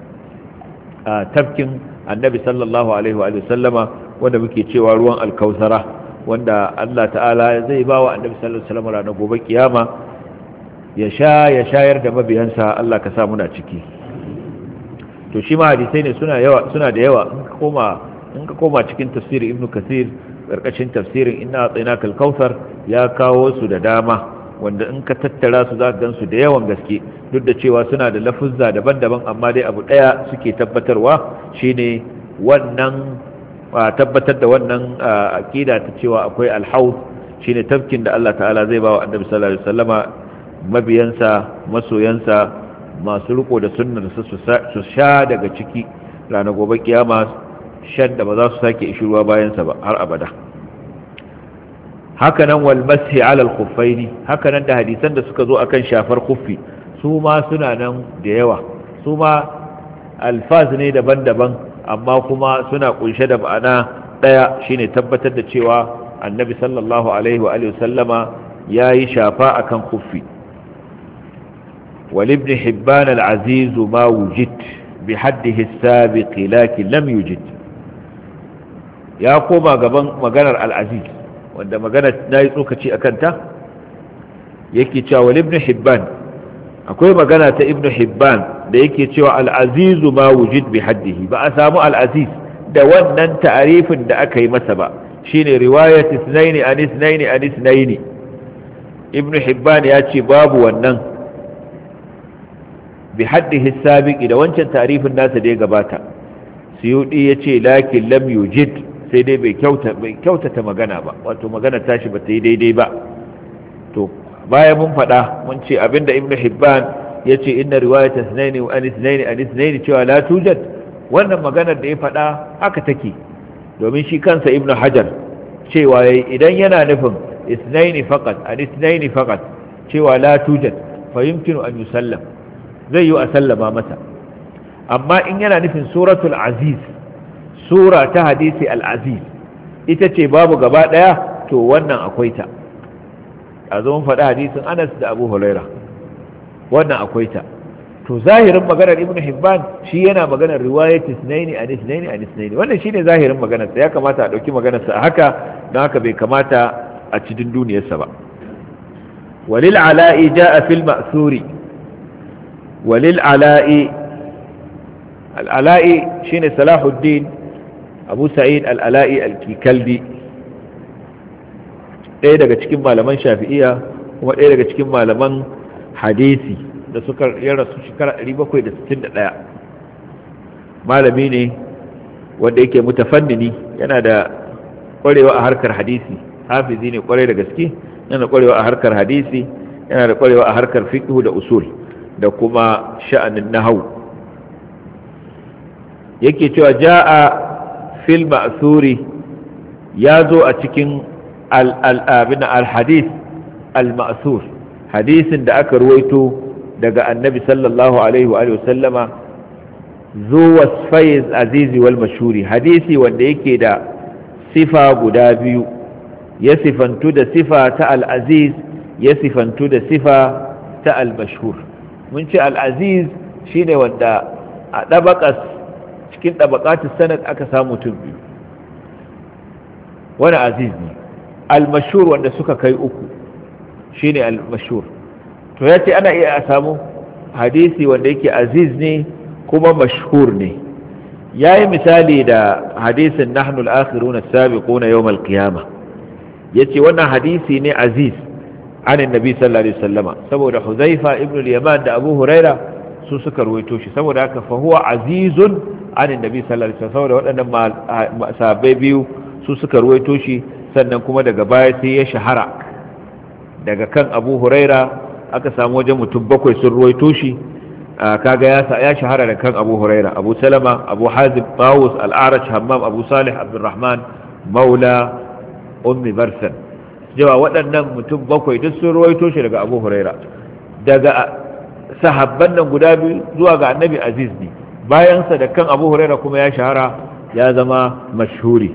tafkin Annabi sallallahu alaihi wa sallama wanda muke cewa ruwan alkausara, wanda Allah ta'ala zai bawa Annabi sallallahu alaihi wasallama ranar gobe kiyama ya sha ya shayar da mabiyansa. Allah ka sa muna ciki. to shi ma hadisai ne suna yawa suna da yawa. in ka koma in ka koma cikin tafsirin Ibn Kathir karkashin tafsirin inna atainaka al-kautsar ya kawo su da dama, wanda in ka tattara su za ka gan su da yawan gaske, duk da cewa suna da lafuzza daban-daban amma dai abu daya suke tabbatarwa, shine wannan tabbatar da wannan aqida ta cewa akwai al-haud, shine tafkin da Allah ta'ala zai ba wa Annabi sallallahu alaihi wasallama, mabiyansa, masoyansa, masu riko da sunnar su sha daga ciki ranar gobe kiyama, shan da ba za su sake ishirwa bayansa ba har abada. hakanan wal mashi ala al khuffaini, hakanan da hadisan da suka zo akan shafar khuffi su ma suna nan da yawa. su ma alfaz ne daban-daban amma kuma suna kunshe da ma'ana daya, shine tabbatar da cewa Annabi sallallahu alaihi wa alihi wasallama yayi shafa akan khuffi. ولابن حبان العزيز ما وجد بحده السابق لكن لم يوجد. يا كوما غبان maganar al-aziz, wanda maganar nayi tsokaci akan ta, yake cewa ibn hibban, akwai magana ta ibn hibban da yake cewa al-aziz ma wujid bi haddihi, ba a samu al-aziz da wannan ta'arifin da aka yi masa ba, shine riwayat ithnaini an ithnaini an ithnaini. ibn hibban ya ce babu wannan bi haddihi sabiqi da wancan tarifin nasa da ya gabata. Suyuti yace lakin lam yujid, sai dai bai kyauta bai kyautata magana ba, wato magana tashi ba ta yi daidai ba. To bayan mun faɗa mun ce abinda Ibn Hibban yace inna riwayat ithnaini wa an ithnaini an ithnaini cewa la tujad, wannan maganar da ya faɗa haka take, domin shi kansa Ibn Hajar cewa idan yana nufin ithnaini faqat an ithnaini faqat cewa la tujad fa yumkinu an yusallam, zai yi a sallama masa. Amma in yana nufin suratul aziz, sura ta hadisi al-aziz ita ce babu gaba daya, to wannan akwai ta. A zo mun faɗi hadisin Anas da Abu Huraira, wannan akwai ta. To zahirin maganar Ibn Hibban shi yana maganar riwayat ithnaini an ithnaini an ithnaini, wannan shine zahirin maganar sa. Ya kamata a dauki maganar sa haka, don haka bai kamata a cikin duniyarsa ba. walil ala'i jaa fil ma'thuri, walil ala'i, al-ala'i shine Salahuddin Abu Sa'id al-Ala'i al-Kikaldi, ɗaya daga cikin malaman Shafi'iyya kuma ɗaya daga cikin malaman hadisi da suka yi rasu shekara ɗari bakwai da sittin da ɗaya. Malami ne wanda yake mutafannini, yana da ƙwarewa a harkar hadisi, hafizi ne ƙwarai da gaske, yana da ƙwarewa a harkar hadisi, yana da ƙwarewa a harkar fiqh da usul da kuma sha'anin nahwu. Yake cewa ja'a fil ma'thuri, ya zo a cikin al-abin al-hadith al-ma'thur, hadisin da aka ruwaito daga annabi sallallahu alaihi wa sallama, zu wasfai azizi wal mashhuri, hadisi wanda yake da sifa guda biyu, ya sifantu da sifa ta al-aziz, ya sifantu da sifa ta al-mashhur. Mun ce al-aziz shine wanda a dabaqas cikin dabaqatus sanad aka samu mutum biyu, wani aziz ne. Al-mashhur wanda suka kai uku shine al-mashhur. To ya ce ana iya a samu hadisi wanda yake aziz ne kuma mashhur ne. Ya yi misali da hadisin nahnu al-akhiruna as-sabiquna yawm al-qiyamah, ya ce wannan hadisi ne aziz an annabi sallallahu alaihi wasallama, saboda Huzaifa ibn al-Yaman da Abu Huraira su suka ruwaito shi, saboda haka fa huwa azizun an annabi sallallahu alaihi wasallam, saboda waɗannan sahabbai biyu su suka ruwaito shi. Sannan kuma daga baya sai ya shahara daga kan Abu Huraira, aka samu wajen mutum bakwai sun ruwaito shi. Kaga ya ya shahara da kan Abu Huraira, Abu Salama, Abu Hazim, Tawus, Al-A'raj, Hammam, Abu Salih, Abdurrahman, Maula, Ummi Barsan. Jawa waɗannan mutum bakwai duk sun ruwaito shi daga Abu Huraira. Daga sahabban nan guda biyu zuwa ga Annabi aziz ne, bayansa da kan Abu Huraira kuma ya shahara, ya zama mashhuri.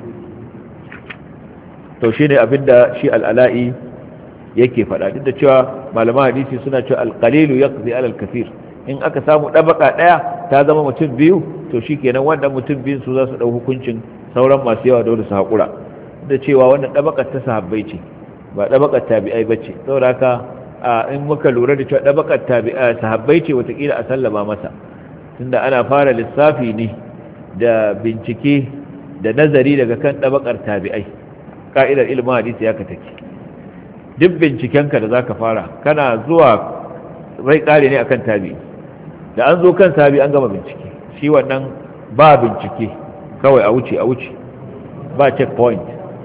To shine abinda shi al-Ala'i yake faɗa, duk da cewa malaman hadisi suna cewa al-qalilu yaqdi ala al-kathir. In aka samu dabaka daya ta zama mutum biyu, to shikenan wannan mutum biyun su za su dau hukuncin sauran masu yawa dole su hakura, da cewa wannan dabakar ta sahabbai ce ba dabakar tabi'ai bace. Saboda haka in muka lura da cewa dabakar tabi'a sahabbai ce, watakila a sallama masa, tunda ana fara lissafi ne da bincike da nazari daga kan dabakar tabi'ai. Ka'idar ilimin hadisi ya ka take, duk bincikenka da zaka fara kana zuwa rai kare ne akan tabi'i, da an zo kan tabi'i an gama bincike. Shi wannan ba bincike, kawai a wuce a wuce, ba checkpoint.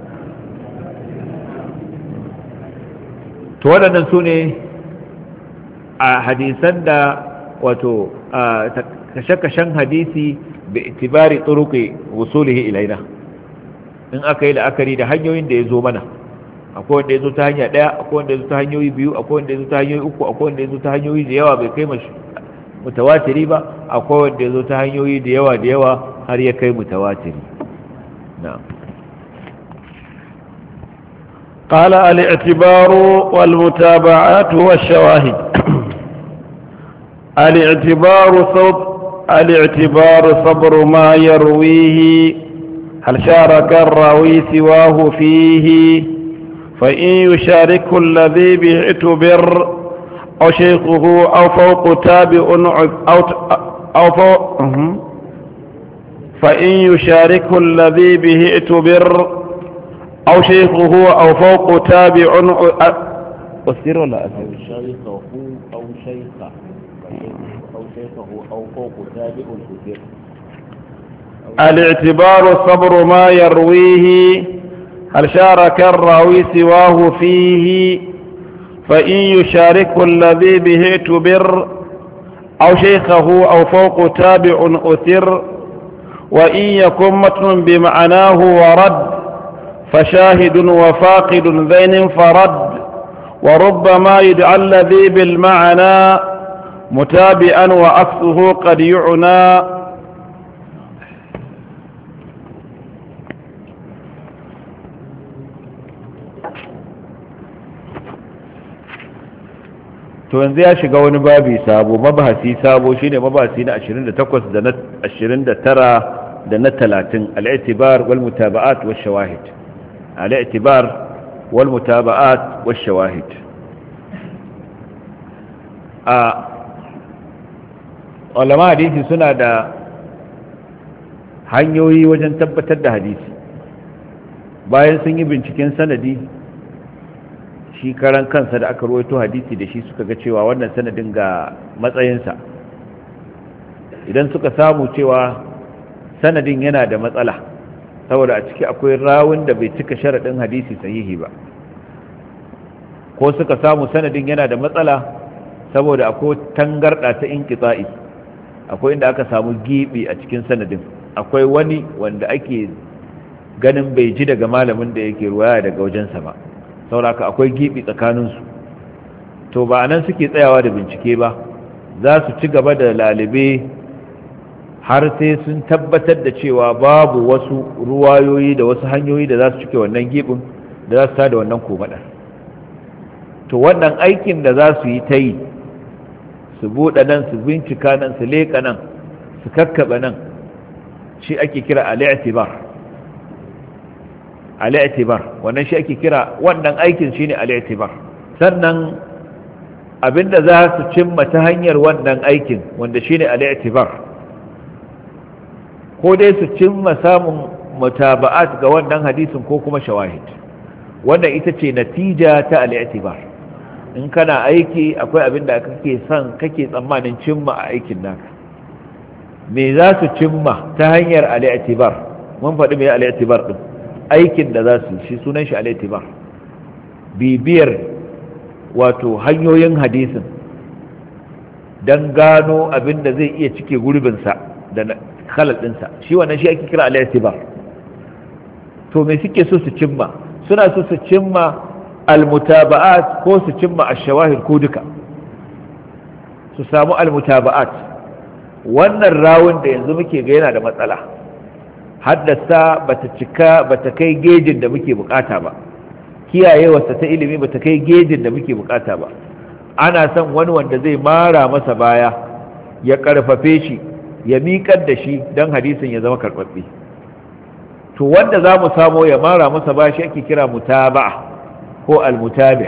To waɗannan su ne a hadisan da wato kashe-kashen hadisi bi itibari turuqi wusulihi ilaina, in aka yi la'akari da hanyoyin da ya zo mana. Akwai wanda ya zo ta hanya ɗaya, akwai wanda ya zo ta hanyoyi biyu, akwai wanda ya zo ta hanyoyi uku, akwai wanda ya zo ta hanyoyi da yawa bai kai mutawatiri ba, akwai wanda ya zo ta hanyoyi da yawa da yawa har ya kai mutawatiri. na'am. قال الاعتبار والمتابعات والشواهد. الاعتبار صب الاعتبار صبر ما يرويه، هل شارك الراوي سواه فيه، فإن يشارك الذي به اعتبر أو شيخه أو فوق تابع أو أو فوق فإن يشارك الذي به اعتبر أو شيخه أو فوق تابع أسر ولا أسر شيخه أو شيخه أو شيخه أو فوق تابع كثير. الاعتبار صبر ما يرويه هل شارك الراوي سواه فيه فإن يشارك الذي به اعتبر أو شيخه أو فوق تابع أثر وإن يكن متن بمعناه ورد فشاهد وفاقد ذين فرد وربما يدعى الذي بالمعنى متابعا وعكسه قد يعنى. to yanzu ya shiga wani babi sabo, mabahasi sabo shine mabahasi na ashirin da takwas da na ashirin da tara da na talatin, al-i'tibar wal mutaba'at wash shawahid. al-i'tibar wal mutaba'at wash shawahid. a ulama hadisi suna da hanyoyi wajen tabbatar da hadisi bayan sun yi binciken sanadi, shi karan kansa da aka ruwaito hadisi da shi suka ga cewa wannan sanadin ga matsayinsa. Idan suka samu cewa sanadin yana da matsala saboda a ciki akwai rawun da bai cika sharaɗin hadisi sahihi ba, ko suka samu sanadin yana da matsala saboda akwai tangarɗa ta inqita'i, akwai inda aka samu gibi a cikin sanadin, akwai wani wanda ake ganin bai ji daga malamin da yake ruwaya daga wajensa ba, sauraka akwai gibi tsakaninsu, to ba nan suke tsayawa da bincike ba, za su ci gaba da lalibe har sai sun tabbatar da cewa babu wasu ruwayoyi da wasu hanyoyi da za su cike wannan gibin da za su tada wannan komadar. To wannan aikin da za su yi ta yi, su buɗe nan, su bincika nan, su leƙa nan, su kakkaɓa nan, shi ake kira al-i'tibar. al-i'tibar wannan shi ake kira, wannan aikin shine al-i'tibar. Sannan abinda za su cimma ta hanyar wannan aikin wanda shine al-i'tibar, ko dai su cimma samun mutaba'at ga wannan hadisin ko kuma shawahid. Wannan ita ce natija ta al-i'tibar. In kana aiki akwai abinda kake son, kake tsammanin cimma a aikin naka, me za su cimma ta hanyar al-i'tibar? Mun faɗi me al-i'tibar din, aikin da za su shi sunan shi al-i'tibar, bibiyar wato hanyoyin hadisin dan gano abin da zai iya cike gurbinsa da khalal ɗinsa, shi wannan shi ake kira al-i'tibar. To me suke so su cimma? Suna so su cimma al-mutaba'at ko su cimma ash-shawahid ko duka. Su samu al-mutaba'at, wannan rawun da yanzu muke ga yana da matsala, haddasa bata cika bata kai gejin da muke bukata ba, kiyayewarsa ta ilimi bata kai gejin da muke bukata ba. Ana son wani wanda zai mara masa baya, ya karfafe shi, ya miƙar da shi don hadisin ya zama karɓaɓɓe. To wanda za mu samo ya mara masa baya shi ake kira mutaba'a ko al-mutabi'.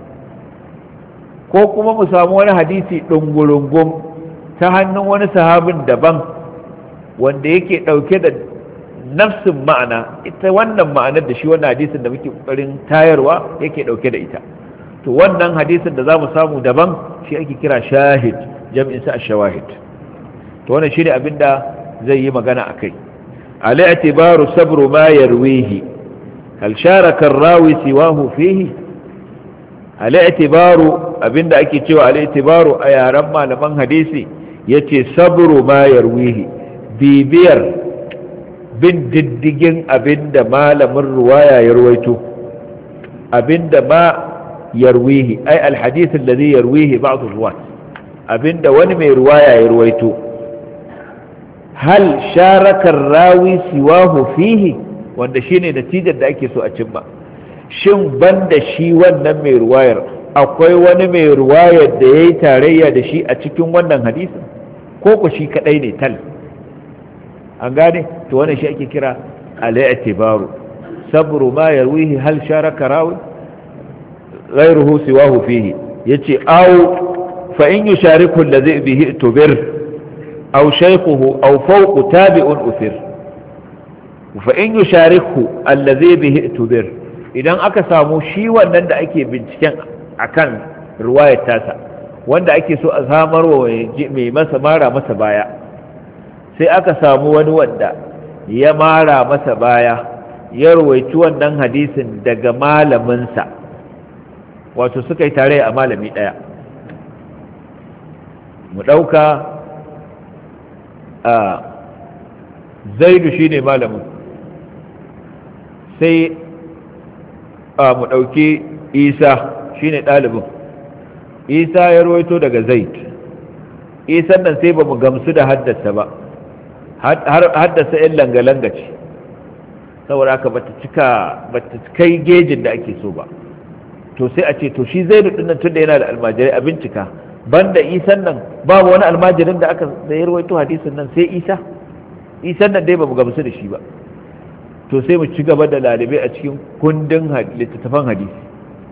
Ko kuma mu samu wani hadisi ɗungurungum ta hannun wani sahabin daban wanda yake ɗauke da nafsin ma'ana, ita wannan ma'anar da shi wannan hadisin da muke kokarin tayarwa yake dauke da ita. To wannan hadisin da zamu samu daban shi ake kira shahid, jam'in sa ash-shawahid. To wannan shine abinda zai yi magana akai. al-i'tibaru sabru ma yarwihi hal sharaka ar-rawi siwahu fihi. al-i'tibaru abinda ake cewa al-i'tibaru a yaran malaman hadisi yace sabru ma yarwihi, bibiyar bin diddigin abinda malamin ruwaya ya ruwaito, abinda ma yarwihi ai alhadith alladhi yarwihi ba'd ruwat, abinda wani mai ruwaya ya ruwaito. Hal sharaka rawi siwahu fihi, wanda shine natijar da ake so a cimma. Shin banda shi wannan mai ruwayar akwai wani mai ruwayar da yayi tarayya da shi a cikin wannan hadisin, ko ko shi kadai ne tal? An gane? To wannan shi ake kira al-i'tibaru, sabru ma yarwihi hal sharaka rawi ghayruhu siwahu fihi. yace aw fa in yushariku alladhi bihi tubir aw shaykhuhu aw fawqu tabi'un uthir. fa in yushariku alladhi bihi tubir, idan aka samu shi wannan da ake binciken akan riwayar tasa wanda ake so a samarwa mai masa mara masa baya, sai aka samu wani wanda ya mara masa baya ya rawaici wannan hadisin daga malaminsa, wato suka yi tare a malami ɗaya. mu ɗauka a zaidu shi ne malamin, sai a mu ɗauki isa shi ne ɗalibin. isa ya rawaito daga zaid, isan nan sai ba mu gamsu da haddasa ba, haddasa yan langa-langa ce, saboda haka bata cika bata kai gejin da ake so ba. to sai a ce to shi zaidu ɗin nan tun da yana da almajirai a bincika, banda isan nan babu wani almajirin da aka da ya rawaito hadisin nan sai isa isan nan dai ba mu gamsu da shi ba. to sai mu ci gaba da lalibai a cikin kundin littattafan hadisi.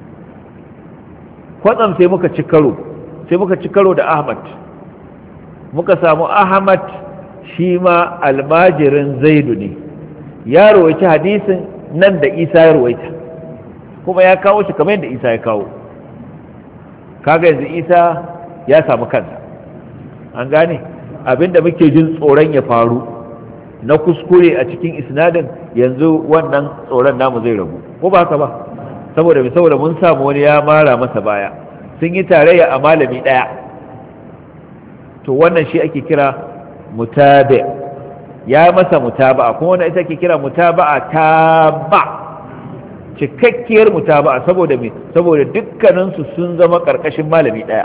kwatsam sai muka ci karo sai muka ci karo da ahmad, muka samu ahmad shi ma almajirin zaidu ne, ya rawaita hadisin nan da isa ya rawaita, kuma ya kawo shi kamar yadda isa ya kawo. kaga yanzu isa ya samu kansa, an gane abinda muke jin tsoron ya faru na kuskure a cikin isnadin, yanzu wannan tsoron namu zai ragu, ko ba haka ba? saboda saboda mun samu wani ya mara masa baya, sun yi tarayya a malami daya. to wannan shi ake kira mutabi, ya masa mutaba'a, kuma wannan ita ake kira mutaba'a taba, cikakkiyar mutaba'a. saboda me? saboda dukkaninsu sun zama karkashin malami daya.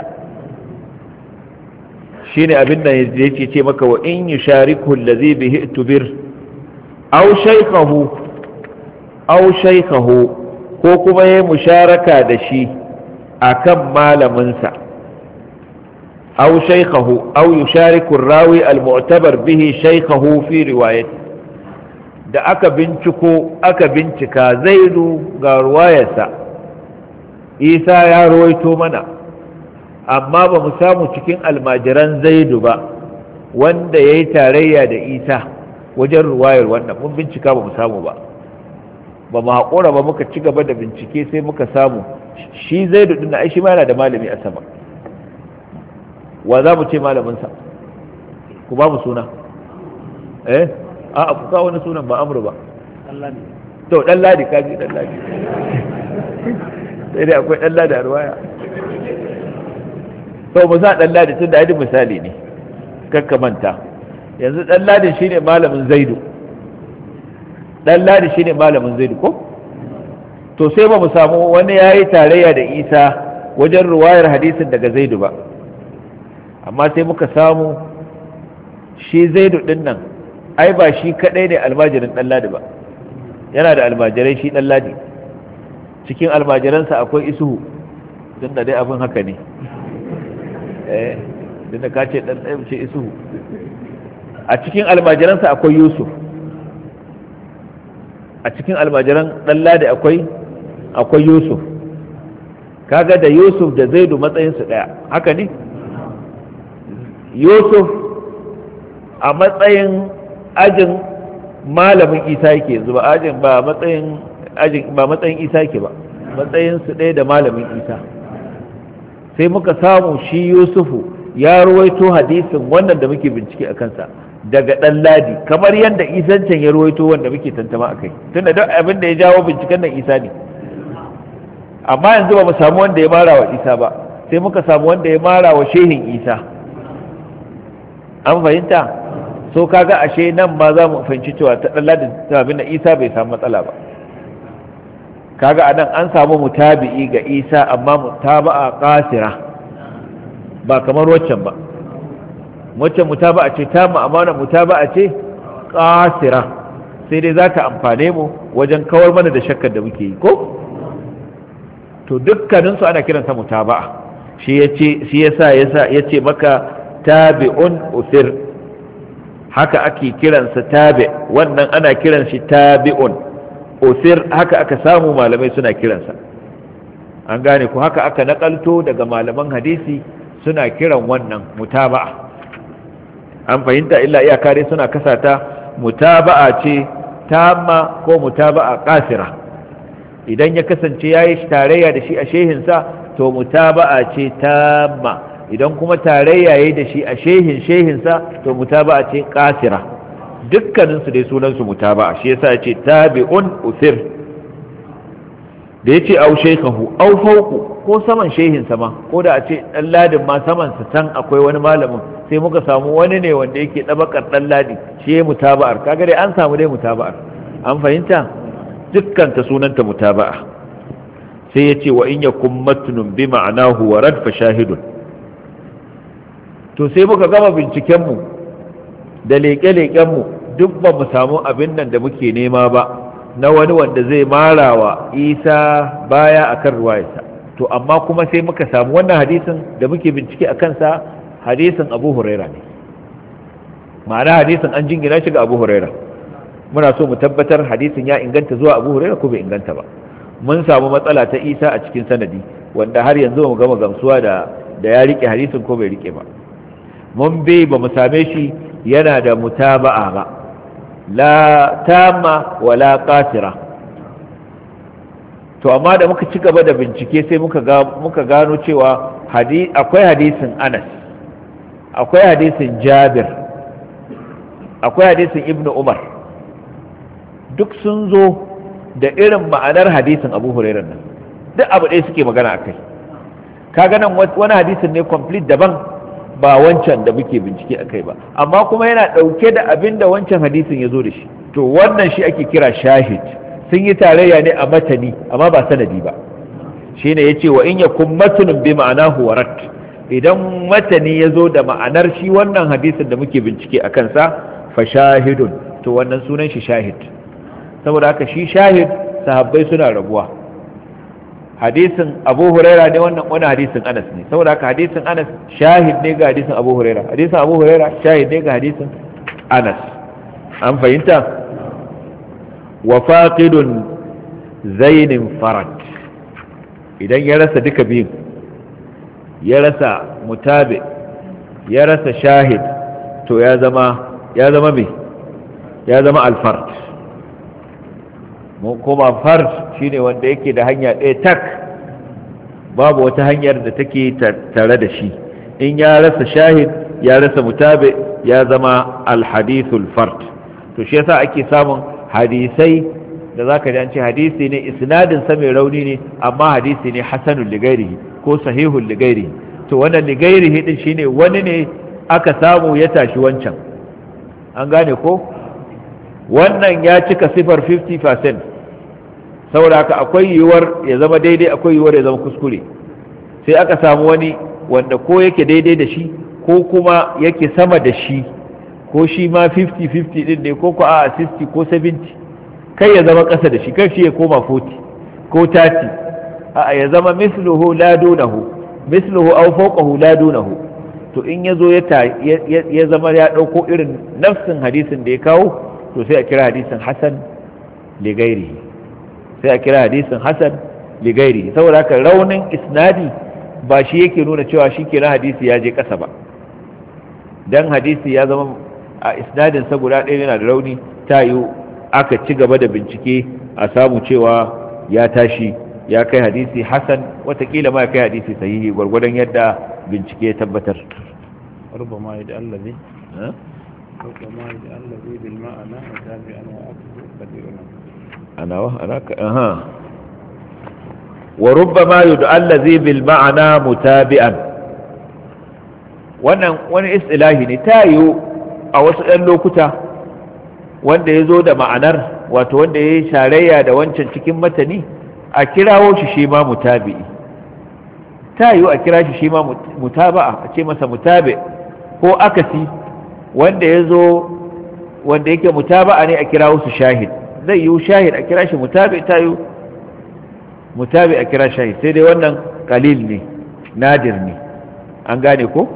shine abin da yake ce maka wa in yushariku allazi bihi tubir aw shaykhahu aw shaykhahu, ko kuma yayi musharaka da shi akan malamin sa, aw shaykhahu aw yushariku ar-rawi al-mu'tabar bihi shaykhahu fi riwayati. da aka binciko aka bincika zaidu ga ruwayarsa, isa ya rawaito mana, amma ba mu samu cikin almajiran zaidu ba wanda ya yi tarayya da isa wajen ruwayar wannan. mun bincika ba mu samu ba, ba mu haƙura ba, muka ci gaba da bincike sai muka samu shi zaidu ɗin na shi ma yana da malami a sama. wa za mu ce malaminsa? ku ba mu suna. eh a ku kawo wani sunan ba amru ba. to ɗan ladi, kaji ɗan ladi. sai dai akwai ɗan ladi a ruwaya. to mu sa ɗan ladi tun da yadda misali ne, kakka manta. yanzu ɗan ladi shine malamin zaidu, ɗan ladi shine malamin zaidu ko? to sai ba mu samu wani ya yi tarayya da isa wajen ruwayar hadisin daga zaidu ba, amma sai muka samu shi zaidu ɗin nan ai ba shi kaɗai ne almajirin ɗan ladi ba, yana da almajirai shi ɗan ladi. cikin almajiransa akwai isuhu, tun da dai abin haka ne, eh da ka ce dan tsaye ce isuhu. a cikin almajiransa akwai yusuf, a cikin almajiran dan ladi akwai akwai yusuf. kaga da yusuf da zaidu matsayinsu daya, haka ne? yusuf a matsayin ajin malamin isa yake yanzu, ba ajin ba matsayin ajin ba matsayin isa yake ba, matsayin su ɗaya da malamin isa. sai muka samu shi yusufu ya ruwaito hadisin wannan da muke bincike a kansa daga ɗan ladi, kamar yadda isan can ya ruwaito wanda muke tantama a kai, tunda duk abin da ya jawo binciken nan isa ne. amma yanzu ba mu samu wanda ya mara wa isa ba, sai muka samu wanda ya mara wa shehin isa. an fahimta? so kaga ashe nan ma za mu fahimci cewa ta ɗan ladi abin da isa bai samu matsala ba. kaga anan an samu mutabi'i ga isa, amma mutaba'a qasira, ba kamar waccan ba. waccan mutaba'a ce ta mu, amma wannan mutaba'a ce qasira, sai dai za ta amfane mu wajen kawar mana da shakkar da muke yi ko? to dukkaninsu ana kiransa mutaba'a. shi yace shi yasa yasa yace maka tabi'un usir, haka ake kiransa tabi', wannan ana kiran shi tabi'un usir, haka aka samu malamai suna kiransa. an gane ku, haka aka nakalto daga malaman hadisi suna kiran wannan mutaba'a. an fahimta? illa iyaka dai suna kasata mutaba'a ce tamma ko mutaba'a qasira. idan ya kasance yayi tarayya da shi a shehinsa to mutaba'a ce tamma, idan kuma tarayya yayi da shi a shehin shehinsa to mutaba'a ce qasira. Dukkaninsu dai sunansu mutaba'a, shi yasa ya ce tabi'un usir. Da ya ce au shaykhahu au fawqu, ko saman shehinsa ma, ko da a ce dan ladin ma saman sa can akwai wani malamin, sai muka samu wani ne wanda yake dabakar dan ladi, shi ya mutaba'ar. Kaga dai an samu dai mutaba'ar, an fahimta? Dukkan ta sunanta mutaba'a. Sai ya ce wa in yakum matnun bi ma'anahu wa rad fa shahidun. To sai muka gama binciken mu da leƙe-leƙen mu, duk ba mu samu abin nan da muke nema ba, na wani wanda zai marawa Isa baya akan ruwayarsa. To amma kuma sai muka samu wannan hadisin da muke bincike a kansa, hadisin Abu Huraira ne. Ma'ana hadisin an jingina shi ga Abu Huraira. Muna so mu tabbatar hadisin ya inganta zuwa Abu Huraira ko bai inganta ba. Mun samu matsala ta Isa a cikin sanadi, wanda har yanzu mu gama gamsuwa da da ya rike hadisin ko bai rike ba. Mun bai ba mu same shi yana da mutaba'a ba, la tamma wala qasira. To amma da muka ci gaba da bincike sai muka ga muka gano cewa hadisi akwai hadisin Anas, akwai hadisin Jabir, akwai hadisin Ibn Umar, duk sun zo da irin ma'anar hadisin Abu Hurairah nan, duk abu ɗaya suke magana akai. Kaga nan wani hadisin ne complete daban, ba wancan da muke bincike akai ba, amma kuma yana ɗauke da abin da wancan hadisin ya zo da shi. To wannan shi ake kira shahid. Sun yi tarayya ne a matani amma ba sanadi ba. Shi ne ya ce wa in yakun matnun bi ma'anahu warat, idan matani ya zo da ma'anar shi wannan hadisin da muke bincike a kansa, fa shahidun, to wannan sunan shi shahid. Saboda haka shi shahid sahabbai suna rabuwa. Hadisin Abu Huraira ne wannan, wani hadisin Anas ne. Saboda haka hadisin Anas shahid ne ga hadisin Abu Huraira, hadisin Abu Huraira shahid ne ga hadisin Anas. An fahimta? Wa faqidun zainin farad, idan ya rasa duka biyun, ya rasa mutabi, ya rasa shahid, to ya zama ya zama me ya zama alfard. Mun kuma fard shine wanda yake da hanya ɗaya tak, babu wata hanyar da take tare da shi. In ya rasa shahid, ya rasa mutabi, ya zama alhadithul fard. To shi yasa ake samun hadisai da zaka ji an ce hadisi ne isnadin sa mai rauni ne, amma hadisi ne hasanul ligairihi ko sahihul ligairihi. To wannan ligairihi din shine wani ne aka samu ya tashi wancan. An gane ko? Wannan ya cika sifar fifty percent, saboda haka akwai yiwuwar ya zama daidai, akwai yiwuwar ya zama kuskure. Sai aka samu wani wanda ko yake daidai da shi ko kuma yake sama da shi, ko shi ma fifty fifty din ne, ko ko a sixty ko seventy, kai ya zama ƙasa da shi, kai shi ya koma forty ko thirty, a ya zama misluhu la dunahu, misluhu aw fawqahu la dunahu. To in yazo ya ya zama ya dauko irin nafsin hadisin da ya kawo, to sai a kira hadisin hasan li ghairihi, sai a kira hadisin hasan li ghairihi. Saboda haka raunin isnadi ba shi yake nuna cewa shi kenan hadisi ya je ƙasa ba. Dan hadisi ya zama a isnadin sa guda ɗaya yana da rauni, ta yi aka ci gaba da bincike a samu cewa ya tashi ya kai hadisi hasan, watakila ma ya kai hadisi sahihi gwargwadon yadda bincike ya tabbatar. ربما يجعل الذي ربما يجعل الذي بالمعنى متابعا وأكثر كثيرا أنا وأنا أها وربما يجعل الذي بالمعنى متابعا. wannan wani istilahi ne, ta yiwu a wasu ɗan lokuta wanda ya zo da ma'anar, wato wanda ya yi sharayya da wancan cikin matani, a kirawo shi shi ma mutabi'i. Ta yiwu a kira shi shi ma mutaba'a, a ce masa mutabi, ko akasi wanda ya zo wanda yake mutaba'a ne a kirawo su shahid. Zai yiwu shahid a kira shi mutabi, ta yiwu mutabi a kira shahid, sai dai wannan kalil ne, nadir ne. An gane ko?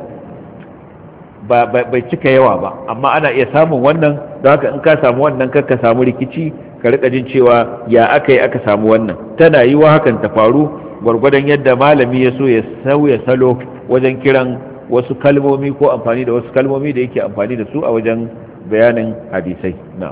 bai cika yawa ba, amma ana iya samun wannan. don haka in ka samu wannan kar ka samu rikici, ka rika jin cewa ya aka yi aka samu wannan. Tana yi wa hakan ta faru gwargwadon yadda malami ya so ya sauya salo wajen kiran wasu kalmomi ko amfani da wasu kalmomi da yake amfani da su a wajen bayanin hadisai. na'am.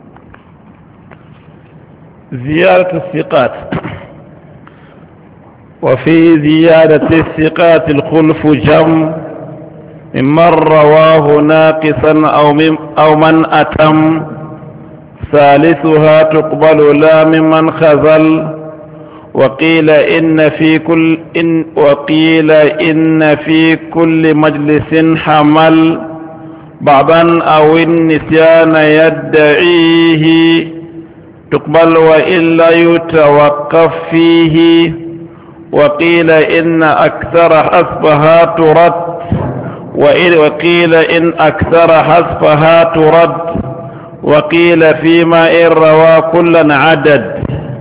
ziyaratu thiqat وفي زيادة الثقات الخلف جم ممن رواه ناقصا أو, من أو من أتم ثالثها تقبل لا ممن خذل وقيل إن في كل إن وقيل إن في كل مجلس حمل بعضا أو النسيان يدعيه تقبل وإلا يتوقف فيه وقيل إن أكثر حسبها ترد وقيل إن أكثر حسبها ترد وقيل فيما إن روى كلا عدد.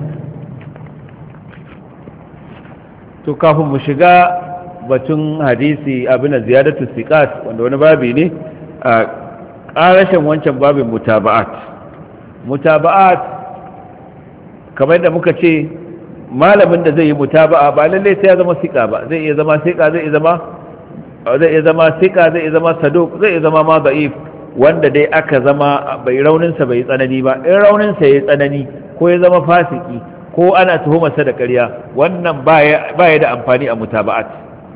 to kafin mu shiga batun hadisi abin ziyadatu siqat wanda wani babi ne a ƙarashin wancan babin mutaba'at mutaba'at kamar da muka ce malamin da zai yi mutaba'a ba lalle sai ya zama siqa ba zai iya zama siqa zai iya zama zai iya zama siqa zai iya zama saduq zai iya zama ma da'if wanda dai aka zama bai raunin sa bai tsanani ba in raunin sa yayi tsanani ko ya zama fasiki ko ana tuhumarsa da ƙarya wannan baya da amfani a mutaba'at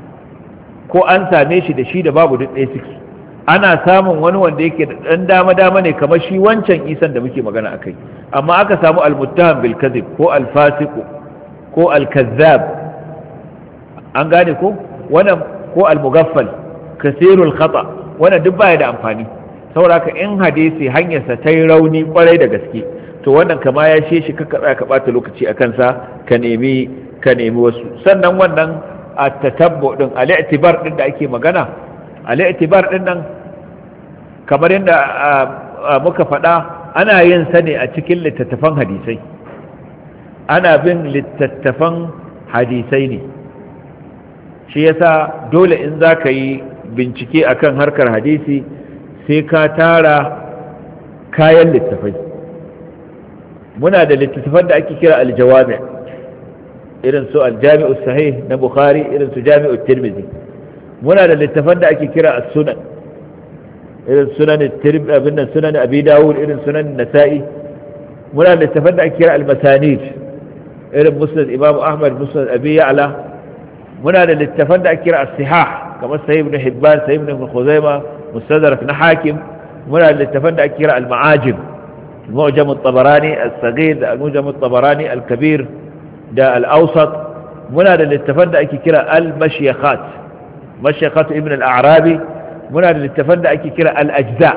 ko an same shi da shi da babu duk ɗaya suke ana samun wani wanda yake da ɗan dama-dama ne kamar shi wancan isan da muke magana akai amma aka samu al-muttaham bil kadhib ko al-fasiq ko al-kazzab an gane ko wannan ko al-mughaffal kasirul khata wannan duk baya da amfani saboda in hadisi hanyarsa ta yi rauni kwarai da gaske to wannan kama ya she shi kaka tsaya ka bata lokaci a kansa ka nemi ka nemi wasu sannan wannan a tatabbu din al-i'tibar din da ake magana al-i'tibar din nan kamar yadda muka faɗa ana yin sa ne a cikin littattafan hadisai ana bin littattafan hadisai ne shi yasa dole in za ka yi bincike akan harkar hadisi sai ka tara kayan littafai muna da littattafan da ake kira aljawami irin su aljami'u sahih na bukhari irin su jami'u tirmidhi muna da littattafan da ake kira as-sunan irin sunan tirmidhi abin sunan abi dawud irin sunan nasa'i muna da littattafan da ake kira al-masanid irin musnad imam ahmad musnad abi ya'la muna da littattafan da ake kira as-sihah kamar sahih ibn hibban sahih ibn khuzaimah mustadrak na hakim muna da littattafan da ake kira al-ma'ajim معجم الطبراني الصغير المعجم الطبراني الكبير ده الأوسط منا للتفند أكي كرا المشيخات مشيخات ابن الأعرابي منا للتفند أكي كرا الأجزاء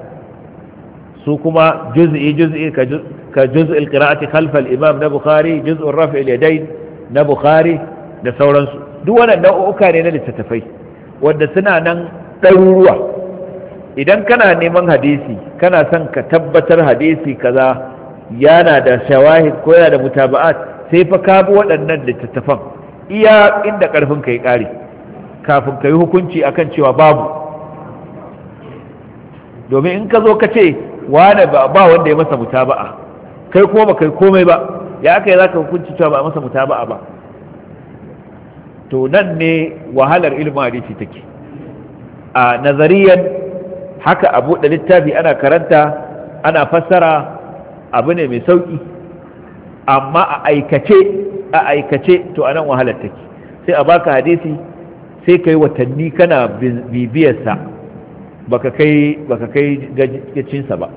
سوكما جزئي جزئي كجزء القراءة خلف الإمام نبخاري جزء الرفع اليدين نبخاري ده سورانس دوانا نوع أكارينا للتتفي وده سنة نن ɗaruruwa idan kana neman hadisi kana son ka tabbatar hadisi kaza yana da shawahid ko yana da mutaba'at sai fa ka bi waɗannan littattafan iya inda ƙarfin ka yi ƙare kafin ka yi hukunci akan cewa babu domin in ka zo ka ce wane ba wanda ya masa mutaba'a kai kuma ba kai komai ba ya aka yi za ka hukunci cewa ba a masa mutaba'a ba to nan ne wahalar ilimin hadisi take a nazariyan haka a buɗe littafi ana karanta ana fassara abu ne mai sauƙi amma a aikace a aikace to anan wahalar take sai a baka hadisi sai kai watanni kana bibiyarsa baka kai baka kai gacinsa ba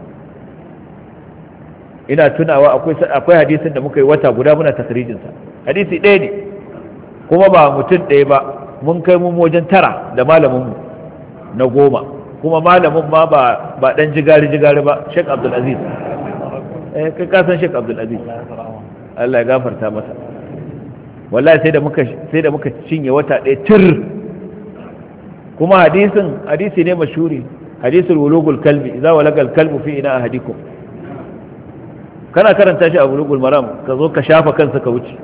ina tunawa akwai akwai hadisin da muka yi wata guda muna takrijinsa hadisi ɗaya ne kuma ba mutum ɗaya ba mun kai mu wajen tara da malamin mu na goma kuma malamin ma ba ba dan jigari jigari ba Sheikh Abdul Aziz eh kai ka san Sheikh Abdul Aziz Allah ya gafarta masa wallahi sai da muka sai da muka cinye wata ɗaya tir kuma hadisin hadisi ne mashhuri hadisul wulugul kalbi idza walagal kalbu fi ina ahadikum kana karanta shi a wulugul maram ka zo ka shafa kansa ka wuce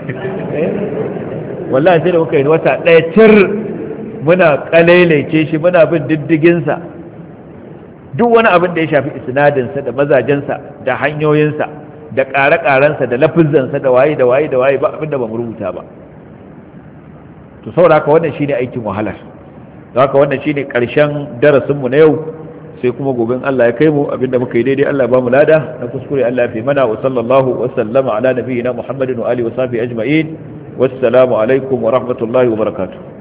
wallahi sai da muka yi wata ɗaya tir muna kalailace shi muna bin diddiginsa duk wani abin da ya shafi isnadinsa da mazajensa da hanyoyinsa da ƙare-ƙarensa da lafizansa da waye da waye da waye ba abin da ba mu rubuta ba to saboda haka wannan shine aikin wahalar don haka wannan shine ƙarshen darasinmu na yau sai kuma gobe Allah ya kai mu abinda muka yi daidai Allah ba mu lada na kuskure Allah ya fi mana wa sallallahu wa sallama ala nabiyyina Muhammadin wa alihi wa sahbihi ajma'in wassalamu alaikum wa rahmatullahi wa barakatuh.